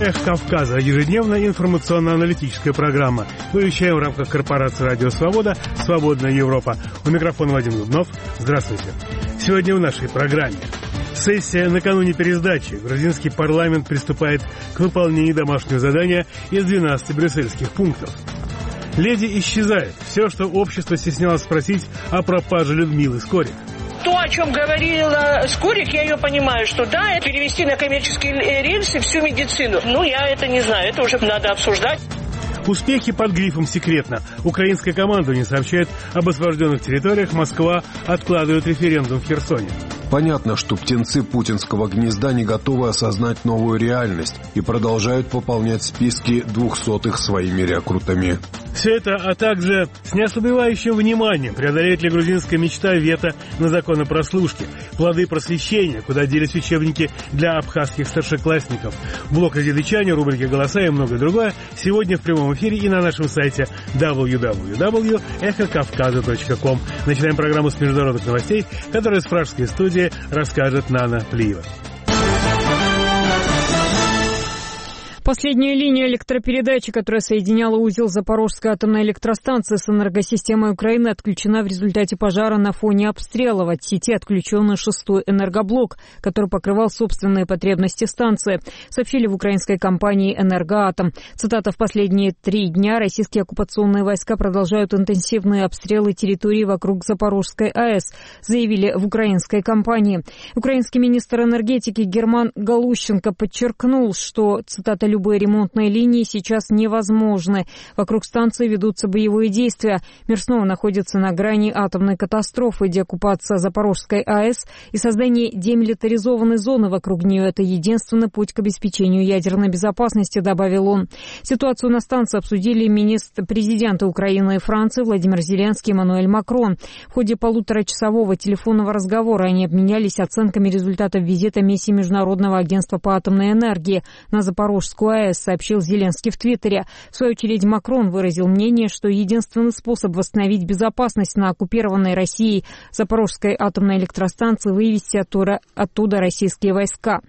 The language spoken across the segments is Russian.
«Эхо Кавказа» — ежедневная информационно-аналитическая программа. Мы вещаем в рамках корпорации «Радио Свобода», «Свободная Европа». У микрофона Вадим Дубнов. Здравствуйте. Сегодня в нашей программе. Сессия накануне пересдачи. Грузинский парламент приступает к выполнению домашнего задания из 12 брюссельских пунктов. Леди исчезает. Все, что общество стеснялось спросить о пропаже Людмилы Скорик. То, о чем говорила Скорик, я ее понимаю, что да, это перевести на коммерческие рельсы всю медицину. Я это не знаю, это уже надо обсуждать. Успехи под грифом «секретно». Украинская команда не сообщает об освобожденных территориях. Москва откладывает референдум в Херсоне. Понятно, что птенцы путинского гнезда не готовы осознать новую реальность и продолжают пополнять списки 200-х своими рекрутами. Все это, а также с неослабевающим вниманием, преодолеет ли грузинская мечта вето на закон о прослушке, плоды просвещения, куда делись учебники для абхазских старшеклассников, блок «Азербайджане», рубрики «Голоса» и многое другое сегодня в прямом эфире и на нашем сайте www.эхокавказа.ком. Начинаем программу с международных новостей, которую с пражской студии расскажет Нана Плиева. Последняя линия электропередачи, которая соединяла узел Запорожской атомной электростанции с энергосистемой Украины, отключена в результате пожара на фоне обстрелов. От сети отключен 6-й энергоблок, который покрывал собственные потребности станции, сообщили в украинской компании «Энергоатом». Цитата: «В последние 3 дня российские оккупационные войска продолжают интенсивные обстрелы территории вокруг Запорожской АЭС», заявили в украинской компании. Украинский министр энергетики Герман Галущенко подчеркнул, что, цитата, «любые ремонтные линии сейчас невозможны. Вокруг станции ведутся боевые действия. Мир снова находится на грани атомной катастрофы. Деоккупация Запорожской АЭС и создание демилитаризованной зоны вокруг нее – это единственный путь к обеспечению ядерной безопасности», добавил он. Ситуацию на станции обсудили президенты Украины и Франции Владимир Зеленский и Эммануэль Макрон. В ходе 1,5-часового телефонного разговора они обменялись оценками результатов визита миссии Международного агентства по атомной энергии на Запорожскую АЭС, сообщил Зеленский в Твиттере. В свою очередь Макрон выразил мнение, что единственный способ восстановить безопасность на оккупированной Россией Запорожской атомной электростанции — вывести оттуда российские войска.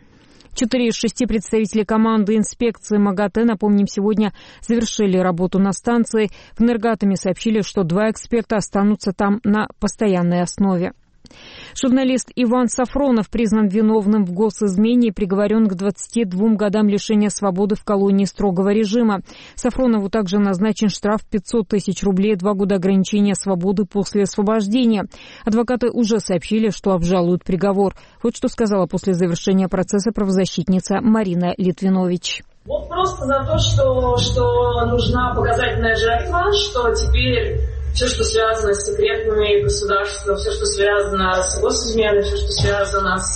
4 из 6 представителей команды инспекции МАГАТЭ, напомним, сегодня завершили работу на станции. В Энергоатоме сообщили, что 2 эксперта останутся там на постоянной основе. Журналист Иван Сафронов признан виновным в госизмене и приговорен к 22 годам лишения свободы в колонии строгого режима. Сафронову также назначен штраф 500 тысяч рублей и 2 года ограничения свободы после освобождения. Адвокаты уже сообщили, что обжалуют приговор. Вот что сказала после завершения процесса правозащитница Марина Литвинович. Вот просто за то, что нужна показательная жертва, что теперь все, что связано с секретами государства, все, что связано с госизменой, все, что связано с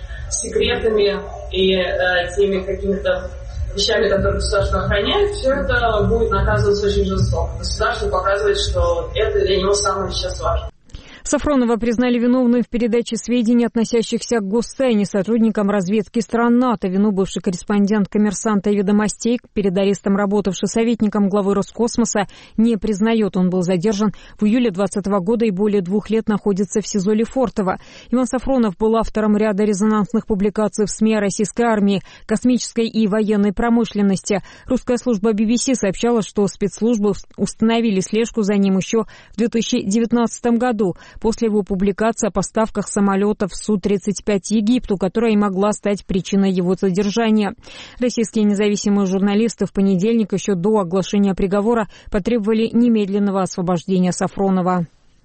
секретами и теми какими-то вещами, которые государство охраняет, все это будет наказываться очень жестоко. Государство показывает, что это для него самое сейчас важно. Сафронова признали виновной в передаче сведений, относящихся к гостайне, сотрудникам разведки стран НАТО. Вину бывший корреспондент «Коммерсанта» и «Ведомостей», перед арестом работавший советником главы Роскосмоса, не признает. Он был задержан в июле 2020 года и более 2 лет находится в СИЗО Лефортово. Иван Сафронов был автором ряда резонансных публикаций в СМИ о российской армии, космической и военной промышленности. Русская служба BBC сообщала, что спецслужбы установили слежку за ним еще в 2019 году. После его публикации о поставках самолетов Су-35 Египту, которая и могла стать причиной его задержания. Российские независимые журналисты в понедельник, еще до оглашения приговора, потребовали немедленного освобождения Сафронова.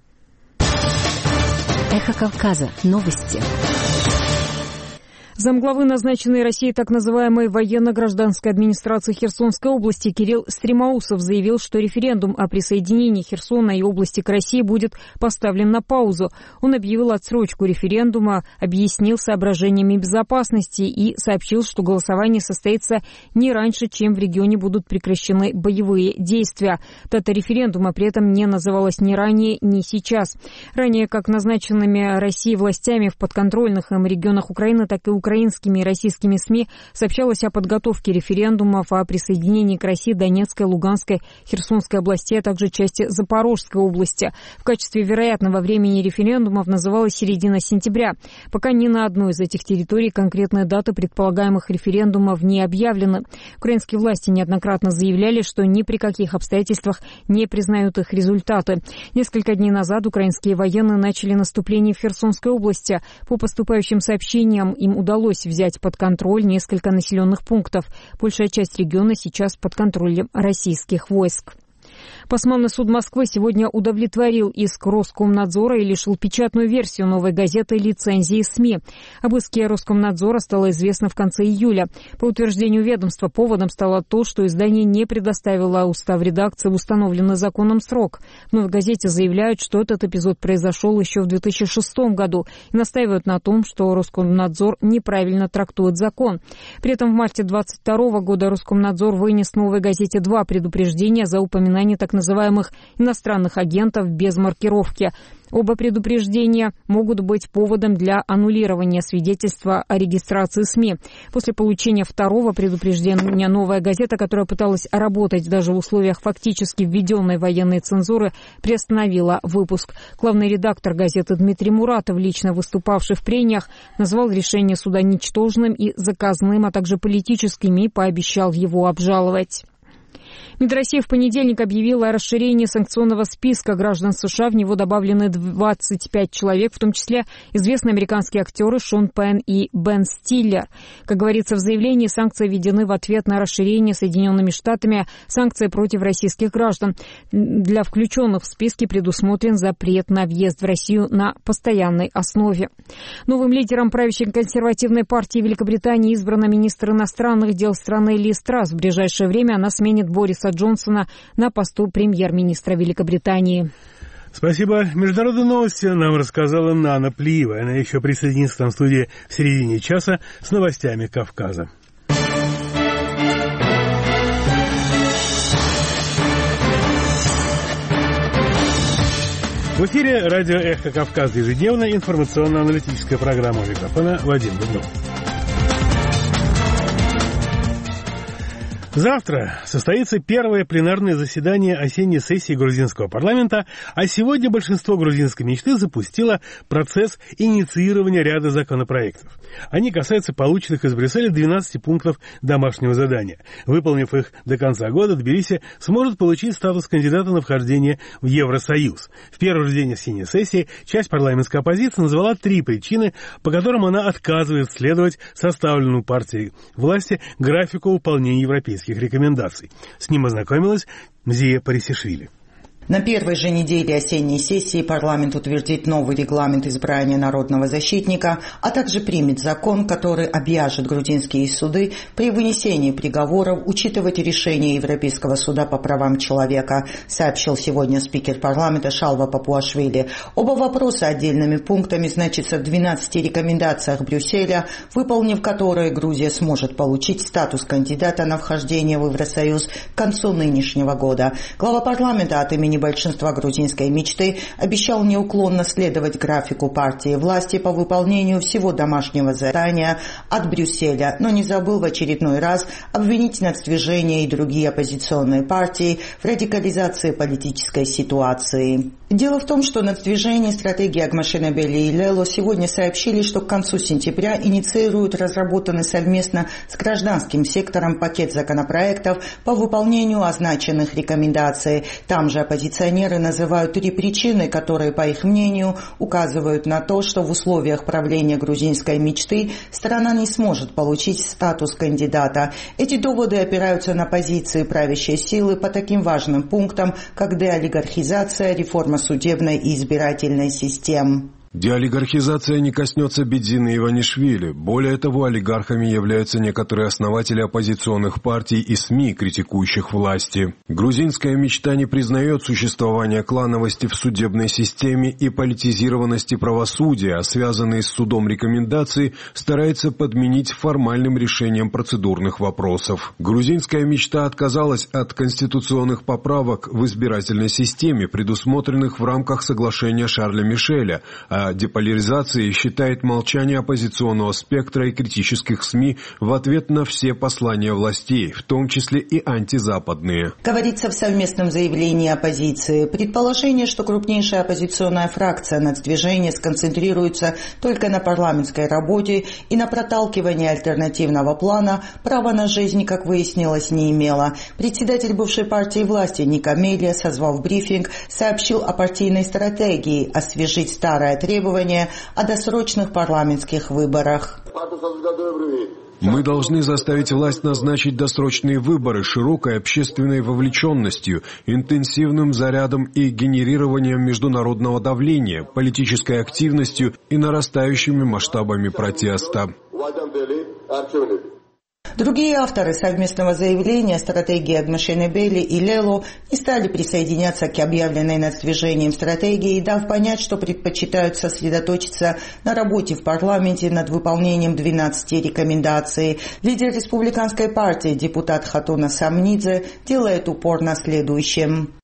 Эхо Кавказа. Новости. Замглавы, назначенной Россией так называемой военно-гражданской администрации Херсонской области Кирилл Стремоусов заявил, что референдум о присоединении Херсона и области к России будет поставлен на паузу. Он объявил отсрочку референдума, объяснил соображениями безопасности и сообщил, что голосование состоится не раньше, чем в регионе будут прекращены боевые действия. Дата референдума при этом не называлась ни ранее, ни сейчас. Ранее, как назначенными Россией властями в подконтрольных им регионах Украины, так и украинскими и российскими СМИ сообщалось о подготовке референдумов о присоединении к России Донецкой, Луганской, Херсонской областей, а также части Запорожской области. В качестве вероятного времени референдумов называлась середина сентября. Пока ни на одной из этих территорий конкретные даты предполагаемых референдумов не объявлены. Украинские власти неоднократно заявляли, что ни при каких обстоятельствах не признают их результаты. Несколько дней назад украинские военные начали наступление в Херсонской области. По поступающим сообщениям им удалось взять под контроль несколько населенных пунктов. Большая часть региона сейчас под контролем российских войск. Посманный суд Москвы сегодня удовлетворил иск Роскомнадзора и лишил печатную версию «Новой газеты» лицензии СМИ. Об иске Роскомнадзора стало известно в конце июля. По утверждению ведомства, поводом стало то, что издание не предоставило устав редакции в установленный законом срок. В «Новой газете» заявляют, что этот эпизод произошел еще в 2006 году и настаивают на том, что Роскомнадзор неправильно трактует закон. При этом в марте 2022 года Роскомнадзор вынес «Новой газете» 2 предупреждения за упоминание так называемых иностранных агентов без маркировки. Оба предупреждения могут быть поводом для аннулирования свидетельства о регистрации СМИ. После получения второго предупреждения «Новая газета», которая пыталась работать даже в условиях фактически введенной военной цензуры, приостановила выпуск. Главный редактор газеты Дмитрий Муратов, лично выступавший в прениях, назвал решение суда ничтожным и заказным, а также политическим, и пообещал его обжаловать. МИД России в понедельник объявила о расширении санкционного списка граждан США. В него добавлены 25 человек, в том числе известные американские актеры Шон Пенн и Бен Стиллер. Как говорится в заявлении, санкции введены в ответ на расширение Соединенными Штатами санкций против российских граждан. Для включенных в списки предусмотрен запрет на въезд в Россию на постоянной основе. Новым лидером правящей консервативной партии Великобритании избрана министр иностранных дел страны Лиз Трасс. В ближайшее время она сменит Бориса Джонсона на посту премьер-министра Великобритании. Спасибо. Международные новости нам рассказала Нана Плиева. Она еще присоединится к нам в студии в середине часа с новостями Кавказа. В эфире радио «Эхо Кавказа», ежедневная информационно-аналитическая программа. У микрофона Вадим Дубнов. Завтра состоится первое пленарное заседание осенней сессии грузинского парламента, а сегодня большинство грузинской мечты запустило процесс инициирования ряда законопроектов. Они касаются полученных из Брюсселя 12 пунктов домашнего задания. Выполнив их до конца года, Тбилиси сможет получить статус кандидата на вхождение в Евросоюз. В первый же день осенней сессии часть парламентской оппозиции назвала 3 причины, по которым она отказывает следовать составленному партией власти графику выполнения европейских рекомендаций. С ним ознакомилась Мзия Парисишвили. На первой же неделе осенней сессии парламент утвердит новый регламент избрания народного защитника, а также примет закон, который обяжет грузинские суды при вынесении приговоров учитывать решения Европейского суда по правам человека, сообщил сегодня спикер парламента Шалва Папуашвили. Оба вопроса отдельными пунктами значатся в 12 рекомендациях Брюсселя, выполнив которые Грузия сможет получить статус кандидата на вхождение в Евросоюз к концу нынешнего года. Глава парламента от имени большинства грузинской мечты обещал неуклонно следовать графику партии власти по выполнению всего домашнего задания от Брюсселя, но не забыл в очередной раз обвинить нацдвижение и другие оппозиционные партии в радикализации политической ситуации. Дело в том, что нацдвижение стратегии Агмашенебели и Лело сегодня сообщили, что к концу сентября инициируют разработанный совместно с гражданским сектором пакет законопроектов по выполнению означенных рекомендаций. Там же оппозиционеры называют 3 причины, которые, по их мнению, указывают на то, что в условиях правления грузинской мечты страна не сможет получить статус кандидата. Эти доводы опираются на позиции правящей силы по таким важным пунктам, как деолигархизация, реформа судебной и избирательной систем. Деолигархизация не коснется Бедзины Иванишвили. Более того, олигархами являются некоторые основатели оппозиционных партий и СМИ, критикующих власти. Грузинская мечта не признает существование клановости в судебной системе и политизированности правосудия, а связанные с судом рекомендации старается подменить формальным решением процедурных вопросов. Грузинская мечта отказалась от конституционных поправок в избирательной системе, предусмотренных в рамках соглашения Шарля Мишеля, а а деполяризацией считает молчание оппозиционного спектра и критических СМИ в ответ на все послания властей, в том числе и антизападные. Говорится в совместном заявлении оппозиции. Предположение, что крупнейшая оппозиционная фракция нацдвижения сконцентрируется только на парламентской работе и на проталкивании альтернативного плана, права на жизнь, как выяснилось, не имела. Председатель бывшей партии власти Ник Амелия, созвав брифинг, сообщил о партийной стратегии освежить старое требование о досрочных парламентских выборах. Мы должны заставить власть назначить досрочные выборы широкой общественной вовлеченностью, интенсивным зарядом и генерированием международного давления, политической активностью и нарастающими масштабами протеста. Другие авторы совместного заявления стратегии Агмашенебели и Лело не стали присоединяться к объявленной нацдвижением стратегии, дав понять, что предпочитают сосредоточиться на работе в парламенте над выполнением 12 рекомендаций. Лидер республиканской партии, депутат Хатуна Самнидзе, делает упор на следующем.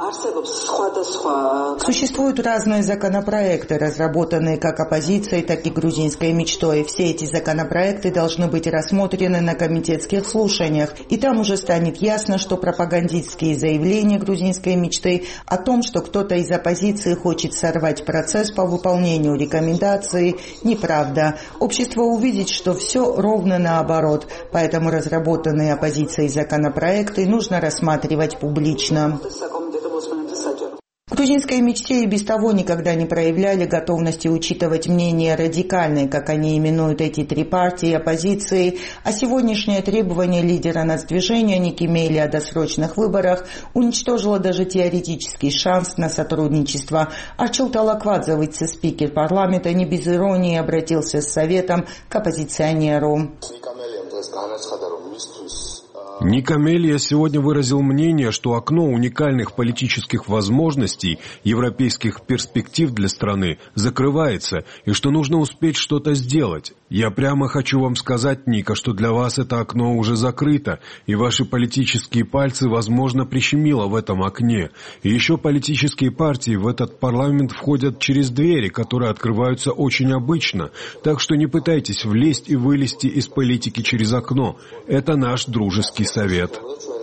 Существуют разные законопроекты, разработанные как оппозицией, так и грузинской мечтой. Все эти законопроекты должны быть рассмотрены на комитетских слушаниях, и там уже станет ясно, что пропагандистские заявления грузинской мечты о том, что кто-то из оппозиции хочет сорвать процесс по выполнению рекомендаций, неправда. Общество увидит, что все ровно наоборот, поэтому разработанные оппозицией законопроекты нужно рассматривать публично. Грузинской мечте и без того никогда не проявляли готовности учитывать мнения радикальные, как они именуют эти три партии, оппозиции, а сегодняшнее требование лидера нацдвижения Ники Мели о досрочных выборах уничтожило даже теоретический шанс на сотрудничество. Арчил Талаквадзе, вице-спикер парламента, не без иронии обратился с советом к оппозиционеру. Ник Амелия сегодня выразил мнение, что окно уникальных политических возможностей, европейских перспектив для страны закрывается, и что нужно успеть что-то сделать. Я прямо хочу вам сказать, Ника, что для вас это окно уже закрыто, и ваши политические пальцы, возможно, прищемило в этом окне. И еще политические партии в этот парламент входят через двери, которые открываются очень обычно, так что не пытайтесь влезть и вылезти из политики через окно. Это наш дружеский совет.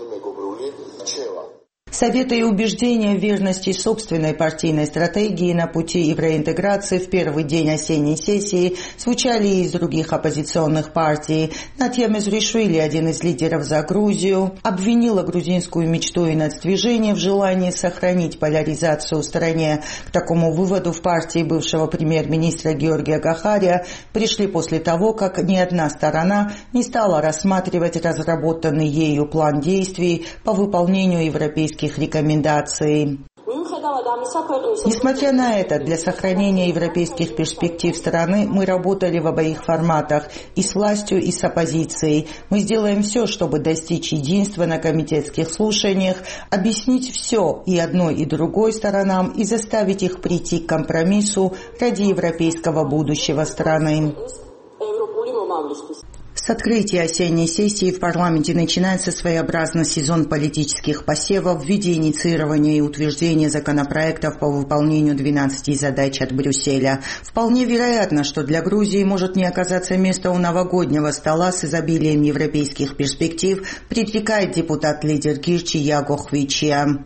Советы и убеждения в верности собственной партийной стратегии на пути евроинтеграции в первый день осенней сессии звучали и из других оппозиционных партий. Натья Мезришвили, один из лидеров «За Грузию», обвинила грузинскую мечту и нацдвижение в желании сохранить поляризацию в стране. К такому выводу в партии бывшего премьер-министра Георгия Гахария пришли после того, как ни одна сторона не стала рассматривать разработанный ею план действий по выполнению европейских рекомендаций. Несмотря на это, для сохранения европейских перспектив страны мы работали в обоих форматах, и с властью, и с оппозицией. Мы сделаем все, чтобы достичь единства на комитетских слушаниях, объяснить все и одной, и другой сторонам, и заставить их прийти к компромиссу ради европейского будущего страны. С открытия осенней сессии в парламенте начинается своеобразный сезон политических посевов в виде инициирования и утверждения законопроектов по выполнению 12 задач от Брюсселя. Вполне вероятно, что для Грузии может не оказаться места у новогоднего стола с изобилием европейских перспектив, предрекает депутат-лидер Кирчи Яго Хвичия.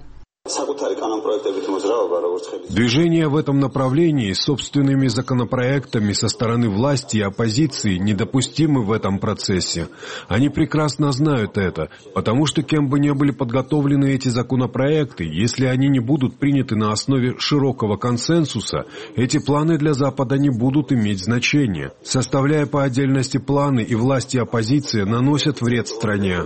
Движение в этом направлении собственными законопроектами со стороны власти и оппозиции недопустимы в этом процессе. Они прекрасно знают это, потому что кем бы ни были подготовлены эти законопроекты, если они не будут приняты на основе широкого консенсуса, эти планы для Запада не будут иметь значения. Составляя по отдельности планы, и власти и оппозиция наносят вред стране.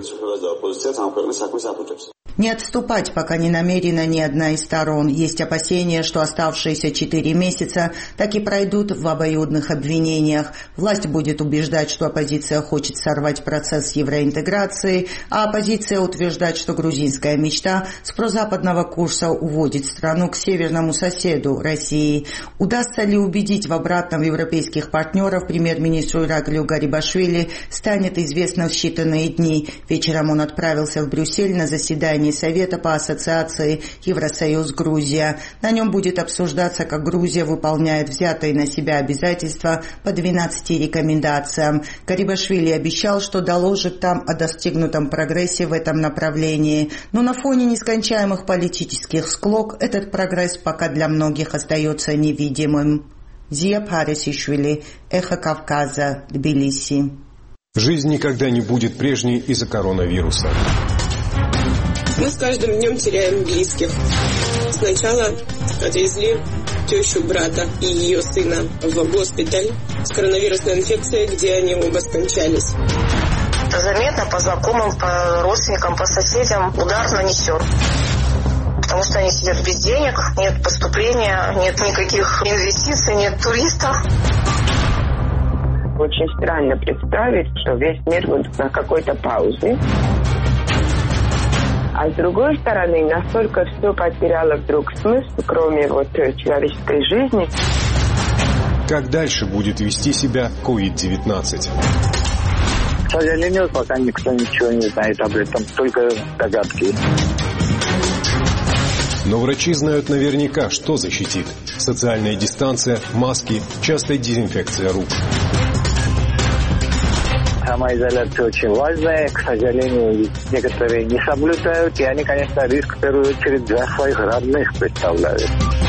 Не отступать пока не намерена ни одна из сторон. Есть опасения, что оставшиеся 4 месяца так и пройдут в обоюдных обвинениях. Власть будет убеждать, что оппозиция хочет сорвать процесс евроинтеграции, а оппозиция утверждать, что грузинская мечта с прозападного курса уводит страну к северному соседу России. Удастся ли убедить в обратном европейских партнеров премьер-министру Ираклию Гарибашвили, станет известно в считанные дни. Вечером он отправился в Брюссель на заседание заседании Совета по ассоциации Евросоюз-Грузия. На нем будет обсуждаться, как Грузия выполняет взятые на себя обязательства по 12 рекомендациям. Гарибашвили обещал, что доложит там о достигнутом прогрессе в этом направлении. Но на фоне нескончаемых политических склок этот прогресс пока для многих остается невидимым. Зия Парисишвили, Эхо Кавказа, Тбилиси. Жизнь никогда не будет прежней из-за коронавируса. Мы с каждым днем теряем близких. Сначала отвезли тещу брата и ее сына в госпиталь с коронавирусной инфекцией, где они оба скончались. Заметно по знакомым, по родственникам, по соседям удар нанесен. Потому что они сидят без денег, нет поступления, нет никаких инвестиций, нет туристов. Очень странно представить, что весь мир будет на какой-то паузе. А с другой стороны, настолько все потеряло вдруг смысл, кроме человеческой жизни. Как дальше будет вести себя COVID-19? К сожалению, пока никто ничего не знает об этом, только догадки. Но врачи знают наверняка, что защитит. Социальная дистанция, маски, частая дезинфекция рук. Самоизоляция очень важная. К сожалению, некоторые не соблюдают. И они, конечно, риск в первую очередь для своих родных представляют.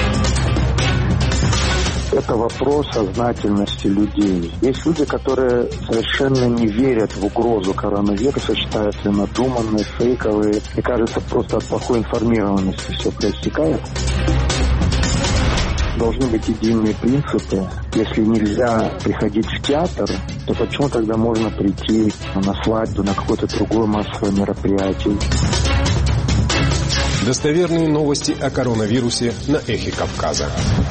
Это вопрос сознательности людей. Есть люди, которые совершенно не верят в угрозу коронавируса, считают ее надуманной, фейковой. И кажется, просто от плохой информированности все проистекает. Должны быть единые принципы. Если нельзя приходить в театр, то почему тогда можно прийти на свадьбу, на какое-то другое массовое мероприятие? Достоверные новости о коронавирусе на Эхе Кавказа.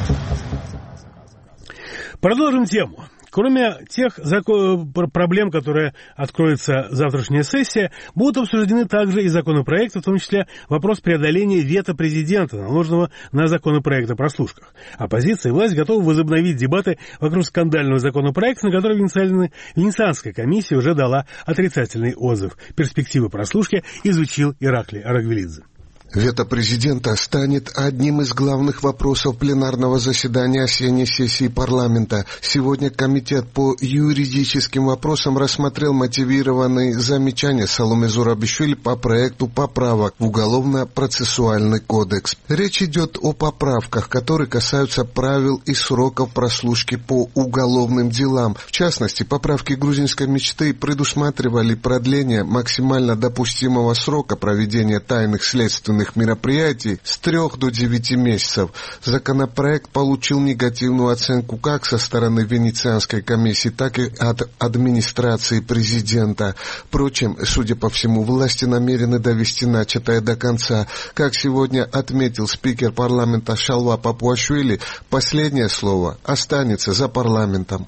Продолжим тему. Кроме тех проблем, которые откроется завтрашняя сессия, будут обсуждены также и законопроекты, в том числе вопрос преодоления вето президента, наложенного на законопроект о прослушках. Оппозиция и власть готовы возобновить дебаты вокруг скандального законопроекта, на который Венецианская комиссия уже дала отрицательный отзыв. Перспективы прослушки изучил Ираклий Арагвелидзе. Вето президента станет одним из главных вопросов пленарного заседания осенней сессии парламента. Сегодня Комитет по юридическим вопросам рассмотрел мотивированные замечания Саломе Зурабишвили по проекту поправок в Уголовно-процессуальный кодекс. Речь идет о поправках, которые касаются правил и сроков прослушки по уголовным делам. В частности, поправки грузинской мечты предусматривали продление максимально допустимого срока проведения тайных следственных мероприятий с 3 до 9 месяцев. Законопроект получил негативную оценку как со стороны Венецианской комиссии, так и от администрации президента. Впрочем, судя по всему, власти намерены довести начатое до конца. Как сегодня отметил спикер парламента Шалва Папуашвили, последнее слово останется за парламентом.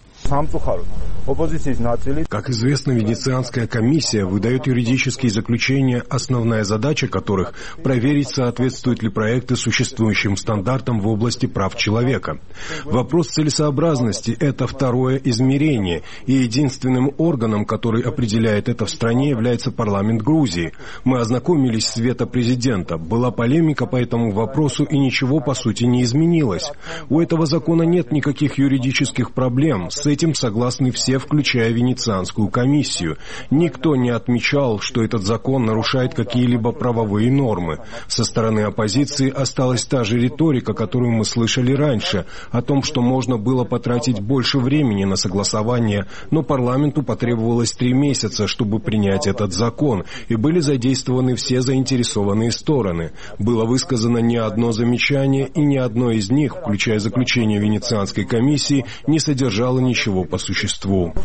Как известно, Венецианская комиссия выдает юридические заключения, основная задача которых – проверить, соответствуют ли проекты существующим стандартам в области прав человека. Вопрос целесообразности – это второе измерение, и единственным органом, который определяет это в стране, является парламент Грузии. Мы ознакомились с вето президента. Была полемика по этому вопросу, и ничего по сути не изменилось. У этого закона нет никаких юридических проблем. С этим согласны все, включая Венецианскую комиссию. Никто не отмечал, что этот закон нарушает какие-либо правовые нормы. Со стороны оппозиции осталась та же риторика, которую мы слышали раньше, о том, что можно было потратить больше времени на согласование, но парламенту потребовалось 3 месяца, чтобы принять этот закон, и были задействованы все заинтересованные стороны. Было высказано не одно замечание, и ни одно из них, включая заключение Венецианской комиссии, не содержало ничего по существу.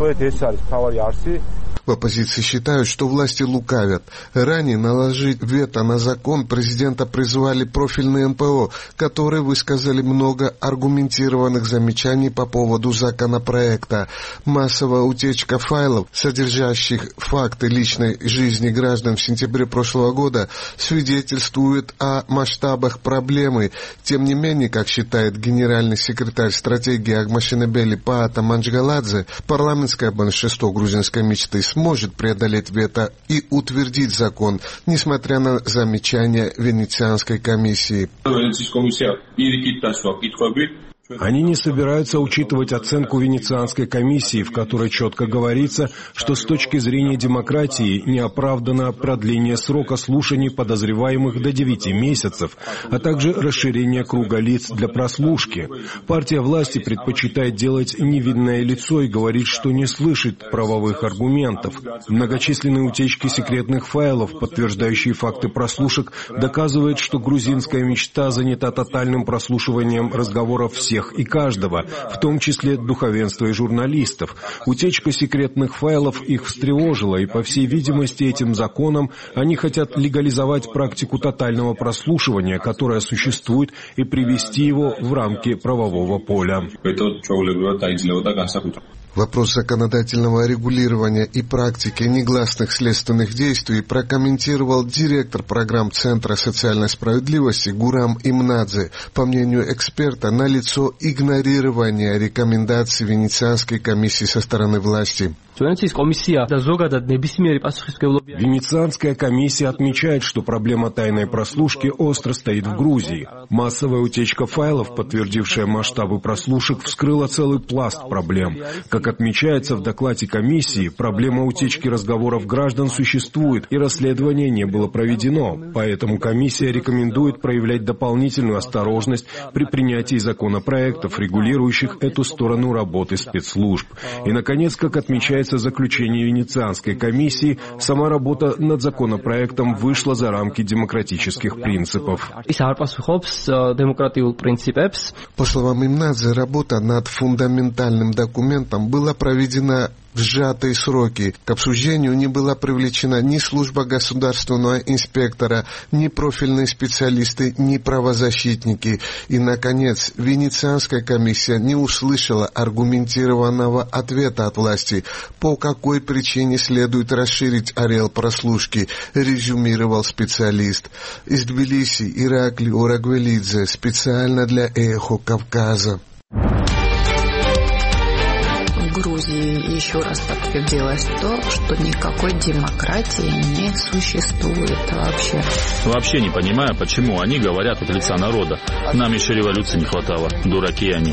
В оппозиции считают, что власти лукавят. Ранее наложить вето на закон президента призвали профильные НПО, которые высказали много аргументированных замечаний по поводу законопроекта. Массовая утечка файлов, содержащих факты личной жизни граждан в сентябре прошлого года, свидетельствует о масштабах проблемы. Тем не менее, как считает генеральный секретарь стратегии Агмашинебели Паата Манджгаладзе, парламентское большинство грузинской мечты может преодолеть вето и утвердить закон, несмотря на замечания Венецианской комиссии. Они не собираются учитывать оценку Венецианской комиссии, в которой четко говорится, что с точки зрения демократии неоправданно продление срока слушаний подозреваемых до 9 месяцев, а также расширение круга лиц для прослушки. Партия власти предпочитает делать невинное лицо и говорит, что не слышит правовых аргументов. Многочисленные утечки секретных файлов, подтверждающие факты прослушек, доказывают, что грузинская мечта занята тотальным прослушиванием разговоров всех и каждого, в том числе духовенства и журналистов. Утечка секретных файлов их встревожила, и, по всей видимости, этим законом они хотят легализовать практику тотального прослушивания, которая существует, и привести его в рамки правового поля. Вопрос законодательного регулирования и практики негласных следственных действий прокомментировал директор программ Центра социальной справедливости Гурам Имнадзе. По мнению эксперта, налицо игнорирование рекомендаций Венецианской комиссии со стороны власти. Венецианская комиссия отмечает, что проблема тайной прослушки остро стоит в Грузии. Массовая утечка файлов, подтвердившая масштабы прослушек, вскрыла целый пласт проблем. Как отмечается в докладе комиссии, проблема утечки разговоров граждан существует, и расследование не было проведено. Поэтому комиссия рекомендует проявлять дополнительную осторожность при принятии законопроектов, регулирующих эту сторону работы спецслужб. И, наконец, как отмечается в заключении Венецианской комиссии, сама работа над законопроектом вышла за рамки демократических принципов. По словам Имнадзе, работа над фундаментальным документом была проведена в сжатые сроки. К обсуждению не была привлечена ни служба государственного инспектора, ни профильные специалисты, ни правозащитники. И, наконец, Венецианская комиссия не услышала аргументированного ответа от власти, по какой причине следует расширить ареал прослушки, резюмировал специалист. Из Тбилиси Иракли Орагвелидзе специально для «Эхо Кавказа». В Грузии еще раз подтвердилось то, что никакой демократии не существует вообще. Вообще не понимаю, почему они говорят от лица народа. Нам еще революции не хватало. Дураки они.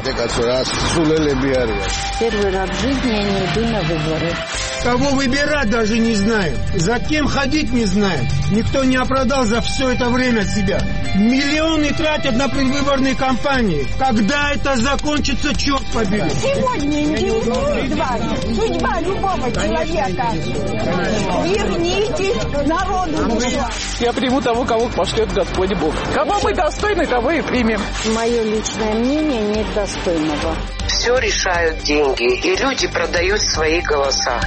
Первый раз в жизни я не иду на выборы. Кого выбирать даже не знаем. За кем ходить не знаем. Никто не оправдал за все это время себя. Миллионы тратят на предвыборные кампании. Когда это закончится, черт побери. Сегодня интересует вас судьба любого человека. Вернитесь к народу. Я приму того, кого пошлет Господь Бог. Кого мы достойны, того и примем. Мое личное мнение нет достойного. Все решают деньги, и люди продают свои голоса.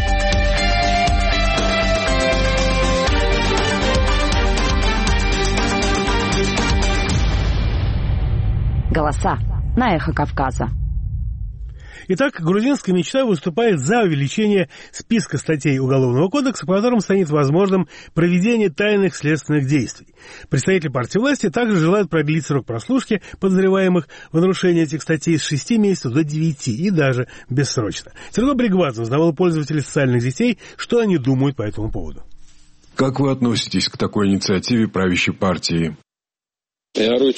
Голоса на Эхо Кавказа. Итак, грузинская мечта выступает за увеличение списка статей Уголовного кодекса, по которым станет возможным проведение тайных следственных действий. Представители партии власти также желают продлить срок прослушки подозреваемых в нарушении этих статей с 6 месяцев до 9 и даже бессрочно. Сергей Бригвадзе задавал пользователей социальных сетей, что они думают по этому поводу. Как вы относитесь к такой инициативе правящей партии? Я не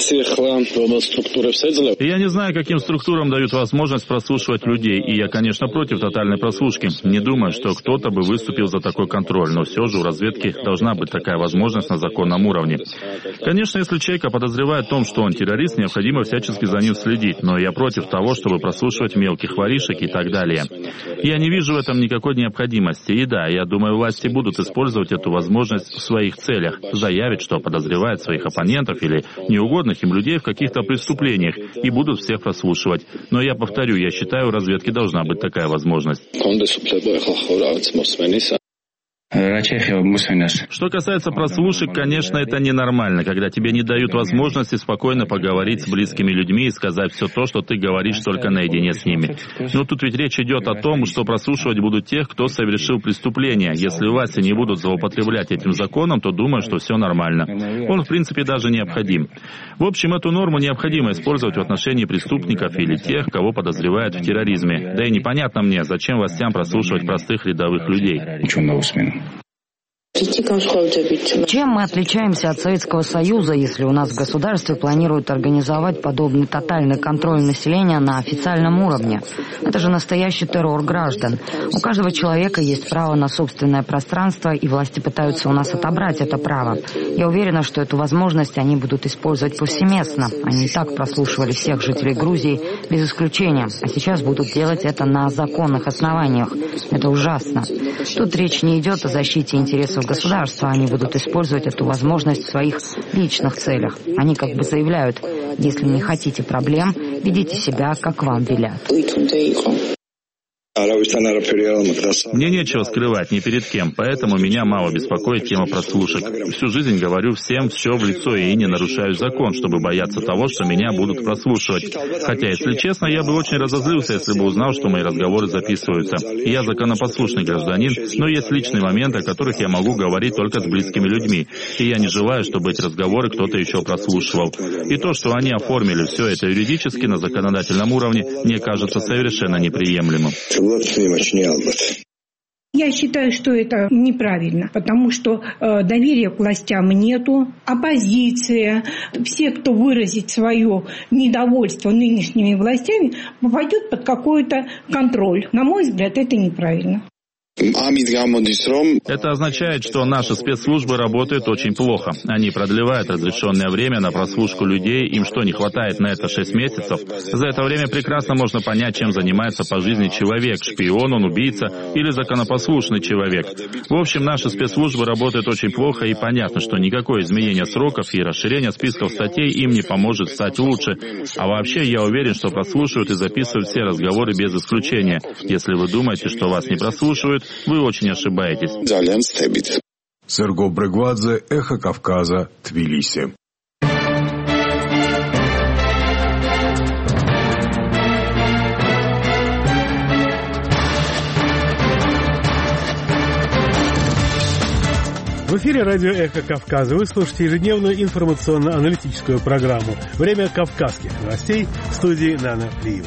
знаю, каким структурам дают возможность прослушивать людей, и я, конечно, против тотальной прослушки. Не думаю, что кто-то бы выступил за такой контроль, но все же у разведки должна быть такая возможность на законном уровне. Конечно, если человека подозревают в том, что он террорист, необходимо всячески за ним следить, но я против того, чтобы прослушивать мелких воришек и так далее. Я не вижу в этом никакой необходимости, и да, я думаю, власти будут использовать эту возможность в своих целях, заявить, что подозревают своих оппонентов или неугодных им людей в каких-то преступлениях и будут всех прослушивать. Но я повторю, я считаю, у разведки должна быть такая возможность. Что касается прослушек, конечно, это ненормально, когда тебе не дают возможности спокойно поговорить с близкими людьми и сказать все то, что ты говоришь только наедине с ними. Но тут ведь речь идет о том, что прослушивать будут тех, кто совершил преступление. Если власти не будут злоупотреблять этим законом, то думаю, что все нормально. Он, в принципе, даже необходим. В общем, эту норму необходимо использовать в отношении преступников или тех, кого подозревают в терроризме. Да и непонятно мне, зачем властям прослушивать простых рядовых людей. Чем мы отличаемся от Советского Союза, если у нас в государстве планируют организовать подобный тотальный контроль населения на официальном уровне? Это же настоящий террор граждан. У каждого человека есть право на собственное пространство, и власти пытаются у нас отобрать это право. Я уверена, что эту возможность они будут использовать повсеместно. Они и так прослушивали всех жителей Грузии без исключения, а сейчас будут делать это на законных основаниях. Это ужасно. Тут речь не идет о защите интересов государства, они будут использовать эту возможность в своих личных целях. Они как бы заявляют, если не хотите проблем, ведите себя, как вам велят. Мне нечего скрывать ни перед кем, поэтому меня мало беспокоит тема прослушек. Всю жизнь говорю всем все в лицо и не нарушаю закон, чтобы бояться того, что меня будут прослушивать. Хотя, если честно, я бы очень разозлился, если бы узнал, что мои разговоры записываются. Я законопослушный гражданин, но есть личные моменты, о которых я могу говорить только с близкими людьми. И я не желаю, чтобы эти разговоры кто-то еще прослушивал. И то, что они оформили все это юридически на законодательном уровне, мне кажется совершенно неприемлемым. Я считаю, что это неправильно, потому что доверия к властям нету, оппозиция, все, кто выразит свое недовольство нынешними властями, попадет под какой-то контроль. На мой взгляд, это неправильно. Это означает, что наши спецслужбы работают очень плохо. Они продлевают разрешенное время на прослушку людей. Им что, не хватает на это 6 месяцев? За это время прекрасно можно понять, чем занимается по жизни человек. Шпион он, убийца или законопослушный человек. В общем, наши спецслужбы работают очень плохо, и понятно, что никакое изменение сроков и расширение списков статей им не поможет стать лучше. А вообще, я уверен, что прослушивают и записывают все разговоры без исключения. Если вы думаете, что вас не прослушивают, вы очень ошибаетесь. Серго Брегвадзе, Эхо Кавказа, Тбилиси. В эфире радио «Эхо Кавказа». Вы слушаете ежедневную информационно-аналитическую программу «Время кавказских новостей» в студии Нана Плиева.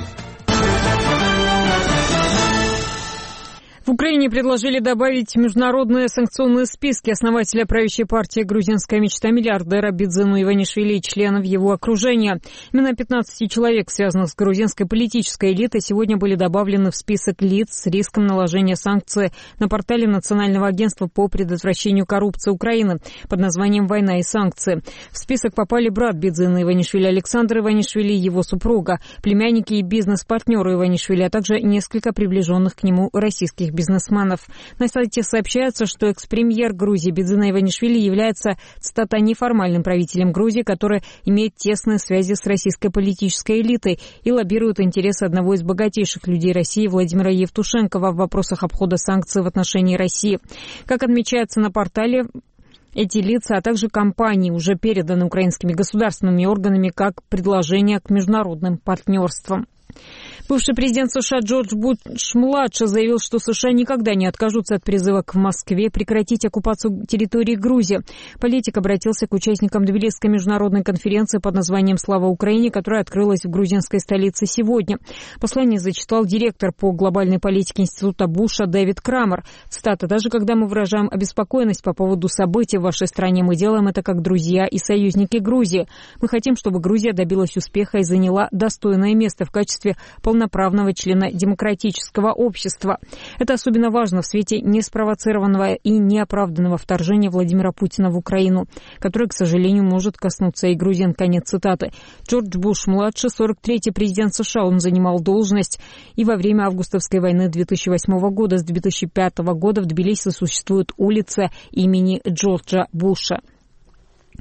В Украине предложили добавить международные санкционные списки основателя правящей партии «Грузинская мечта» миллиардера Бидзину Иванишвили и членов его окружения. Имена 15 человек, связанных с грузинской политической элитой, сегодня были добавлены в список лиц с риском наложения санкций на портале Национального агентства по предотвращению коррупции Украины под названием «Война и санкции». В список попали брат Бидзина Иванишвили Александр Иванишвили и его супруга, племянники и бизнес-партнеры Иванишвили, а также несколько приближенных к нему российских бизнесменов. На сайте сообщается, что экс-премьер Грузии Бидзина Иванишвили является, цитата, неформальным правителем Грузии, который имеет тесные связи с российской политической элитой и лоббирует интересы одного из богатейших людей России Владимира Евтушенкова в вопросах обхода санкций в отношении России. Как отмечается на портале, эти лица, а также компании уже переданы украинскими государственными органами как предложение к международным партнерствам. Бывший президент США Джордж Буш-младший заявил, что США никогда не откажутся от призыва к Москве прекратить оккупацию территории Грузии. Политик обратился к участникам Тбилисской международной конференции под названием «Слава Украине», которая открылась в грузинской столице сегодня. Послание зачитал директор по глобальной политике Института Буша Дэвид Крамер. Цитата: «Даже когда мы выражаем обеспокоенность по поводу событий в вашей стране, мы делаем это как друзья и союзники Грузии. Мы хотим, чтобы Грузия добилась успеха и заняла достойное место в качестве полноправного члена демократического общества. Это особенно важно в свете неспровоцированного и неоправданного вторжения Владимира Путина в Украину, которое, к сожалению, может коснуться и грузин». Конец цитаты. Джордж Буш-младший, 43-й президент США. Он занимал должность и во время августовской войны 2008 года. С 2005 года в Тбилиси существует улица имени Джорджа Буша.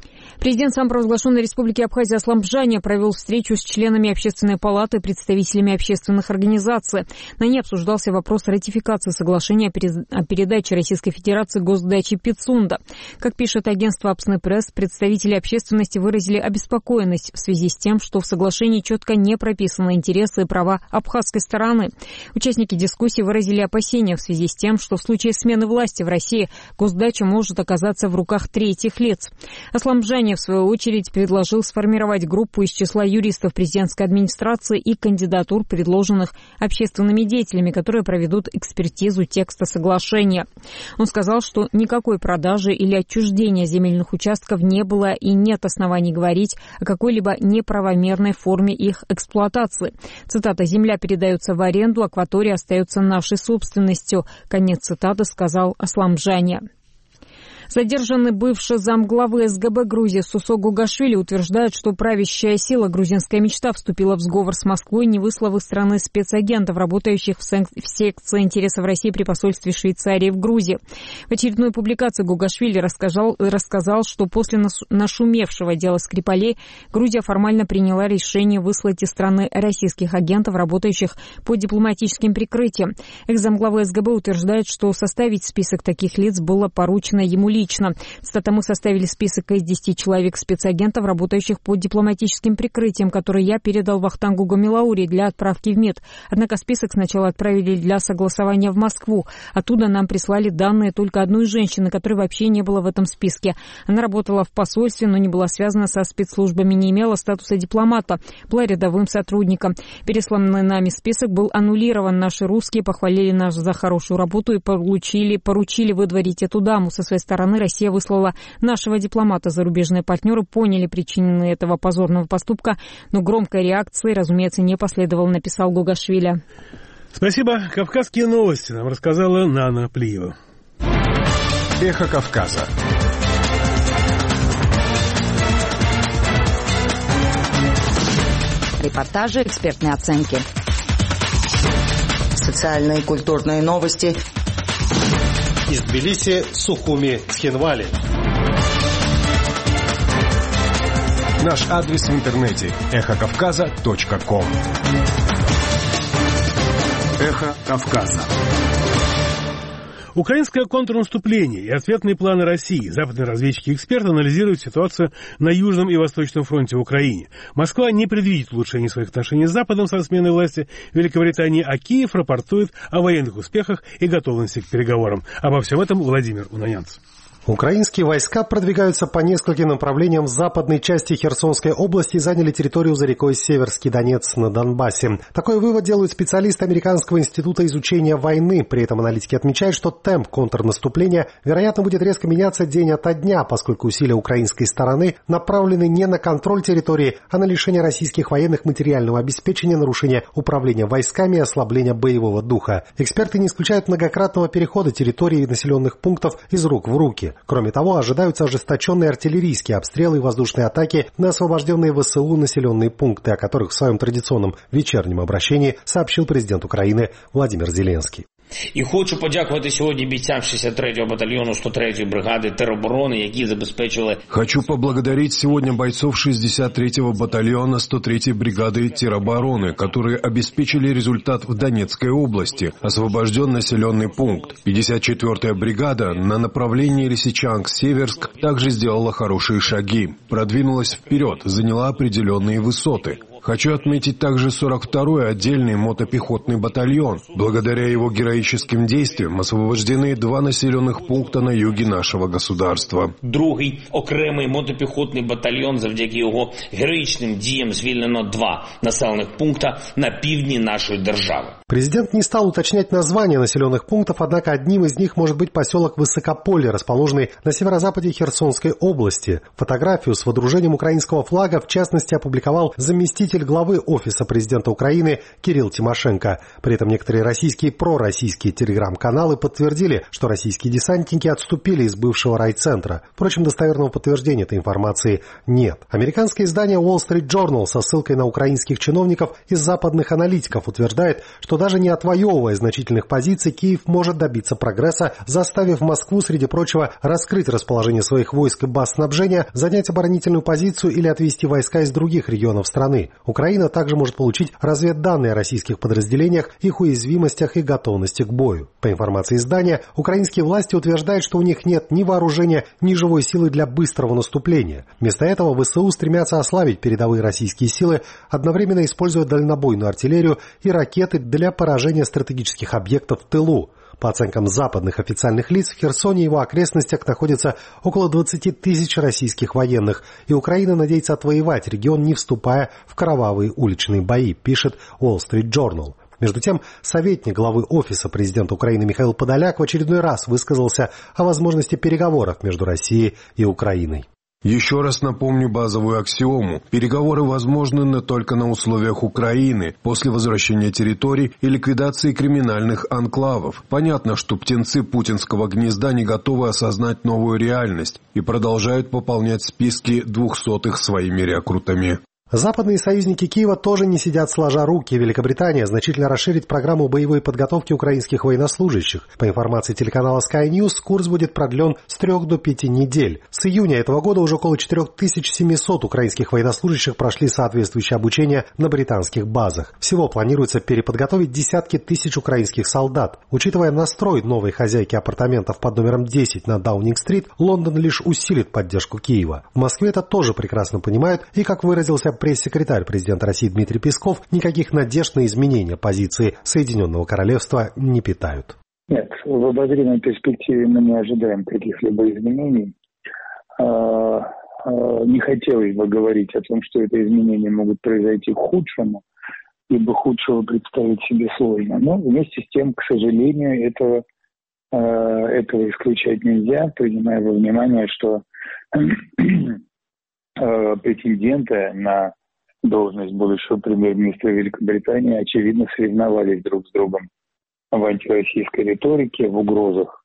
Президент самопровозглашенной республики Абхазия Аслам Бжаня провел встречу с членами Общественной палаты и представителями общественных организаций. На ней обсуждался вопрос ратификации соглашения о передаче Российской Федерации госдачи Пицунда. Как пишет агентство Апсны Пресс, представители общественности выразили обеспокоенность в связи с тем, что в соглашении четко не прописаны интересы и права абхазской стороны. Участники дискуссии выразили опасения в связи с тем, что в случае смены власти в России госдача может оказаться в руках третьих лиц. Аслам Бжаня, в свою очередь, предложил сформировать группу из числа юристов президентской администрации и кандидатур, предложенных общественными деятелями, которые проведут экспертизу текста соглашения. Он сказал, что никакой продажи или отчуждения земельных участков не было и нет оснований говорить о какой-либо неправомерной форме их эксплуатации. Цитата: «Земля передается в аренду, акватория остается нашей собственностью». Конец цитаты, сказал Аслам Бжаня. Задержанный бывший замглавы СГБ Грузии Сусо Гугашвили утверждает, что правящая сила «Грузинская мечта» вступила в сговор с Москвой, не выслав из страны спецагентов, работающих в секции интересов России при посольстве Швейцарии в Грузии. В очередной публикации Гугашвили рассказал, что после нашумевшего дела Скрипалей Грузия формально приняла решение выслать из страны российских агентов, работающих под дипломатическим прикрытием. Экс-замглавы СГБ утверждает, что составить список таких лиц было поручено ему лично. Цитата: «Мы составили список из 10 человек спецагентов, работающих под дипломатическим прикрытием, который я передал Вахтангу Гамилаури для отправки в МИД. Однако список сначала отправили для согласования в Москву. Оттуда нам прислали данные только одной женщины, которой вообще не было в этом списке. Она работала в посольстве, но не была связана со спецслужбами, не имела статуса дипломата, была рядовым сотрудником. Пересланный нами список был аннулирован. Наши русские похвалили нас за хорошую работу и поручили выдворить эту даму. Со своей стороны Россия выслала нашего дипломата. Зарубежные партнеры поняли причины этого позорного поступка, но громкой реакции, разумеется, не последовало», написал Гугашвили. Спасибо. Кавказские новости нам рассказала Нана Плиева. Эхо Кавказа. Репортажи, экспертные оценки. Социальные и культурные новости. Из Тбилиси, Сухуми, Цхинвали. Наш адрес в интернете – эхокавказа.ком. Эхо Кавказа. Украинское контрнаступление и ответные планы России. Западные разведчики и эксперты анализируют ситуацию на Южном и Восточном фронте в Украине. Москва не предвидит улучшения своих отношений с Западом со сменой власти в Великобритании, а Киев рапортует о военных успехах и готовности к переговорам. Обо всем этом Владимир Унанянц. Украинские войска продвигаются по нескольким направлениям в западной части Херсонской области и заняли территорию за рекой Северский Донец на Донбассе. Такой вывод делают специалисты Американского института изучения войны. При этом аналитики отмечают, что темп контрнаступления, вероятно, будет резко меняться день ото дня, поскольку усилия украинской стороны направлены не на контроль территории, а на лишение российских военных материального обеспечения, нарушение управления войсками и ослабление боевого духа. Эксперты не исключают многократного перехода территории и населенных пунктов из рук в руки. Кроме того, ожидаются ожесточенные артиллерийские обстрелы и воздушные атаки на освобожденные ВСУ населенные пункты, о которых в своем традиционном вечернем обращении сообщил президент Украины Владимир Зеленский. І хочу подякувати сьогодні бійцям 63-го батальйону 103-ї бригади тероборони, які забезпечили... Хочу поблагодарить сегодня бойцов 63-го батальона 103-й бригады теробороны, которые обеспечили результат в Донецкой области, освобожден населенный пункт. 54-я бригада на направлении Лисичанск-Северск также сделала хорошие шаги, продвинулась вперед, заняла определенные высоты. Хочу отметить также 42-й отдельный мотопехотный батальон. Благодаря его героическим действиям освобождены 2 населенных пункта на юге нашего государства. Другий окремий мотопехотний батальйон, завдяки його героїчним діям звільнено 2 населених пункта на півдні нашої держави. Президент не стал уточнять названия населенных пунктов, однако одним из них может быть поселок Высокополье, расположенный на северо-западе Херсонской области. Фотографию с водружением украинского флага, в частности, опубликовал заместитель заместитель главы Офиса президента Украины Кирилл Тимошенко. При этом некоторые российские и пророссийские телеграм-каналы подтвердили, что российские десантники отступили из бывшего райцентра. Впрочем, достоверного подтверждения этой информации нет. Американское издание Wall Street Journal со ссылкой на украинских чиновников и западных аналитиков утверждает, что даже не отвоевывая значительных позиций, Киев может добиться прогресса, заставив Москву, среди прочего, раскрыть расположение своих войск и баз снабжения, занять оборонительную позицию или отвести войска из других регионов страны. Украина также может получить разведданные о российских подразделениях, их уязвимостях и готовности к бою. По информации издания, украинские власти утверждают, что у них нет ни вооружения, ни живой силы для быстрого наступления. Вместо этого ВСУ стремятся ослабить передовые российские силы, одновременно используя дальнобойную артиллерию и ракеты для поражения стратегических объектов в тылу. По оценкам западных официальных лиц, в Херсоне и его окрестностях находится около 20 тысяч российских военных, и Украина надеется отвоевать регион, не вступая в кровавые уличные бои, пишет Wall Street Journal. Между тем, советник главы Офиса президента Украины Михаил Подоляк в очередной раз высказался о возможности переговоров между Россией и Украиной. Еще раз напомню базовую аксиому. Переговоры возможны, но только на условиях Украины, после возвращения территорий и ликвидации криминальных анклавов. Понятно, что птенцы путинского гнезда не готовы осознать новую реальность и продолжают пополнять списки 200-х своими рекрутами. Западные союзники Киева тоже не сидят сложа руки. Великобритания значительно расширит программу боевой подготовки украинских военнослужащих. По информации телеканала Sky News, курс будет продлен с 3 до 5 недель. С июня этого года уже около 4700 украинских военнослужащих прошли соответствующее обучение на британских базах. Всего планируется переподготовить десятки тысяч украинских солдат. Учитывая настрой новой хозяйки апартаментов под номером 10 на Даунинг-стрит, Лондон лишь усилит поддержку Киева. В Москве это тоже прекрасно понимают, и, как выразился пресс-секретарь президента России Дмитрий Песков, никаких надежд на изменение позиции Соединенного Королевства не питают. Нет, в обозримой перспективе мы не ожидаем каких-либо изменений. Не хотелось бы говорить о том, что это изменения могут произойти к худшему, ибо худшего представить себе сложно. Но вместе с тем, к сожалению, этого исключать нельзя, принимая во внимание, что претенденты на должность будущего премьер-министра Великобритании очевидно соревновались друг с другом в антироссийской риторике, в угрозах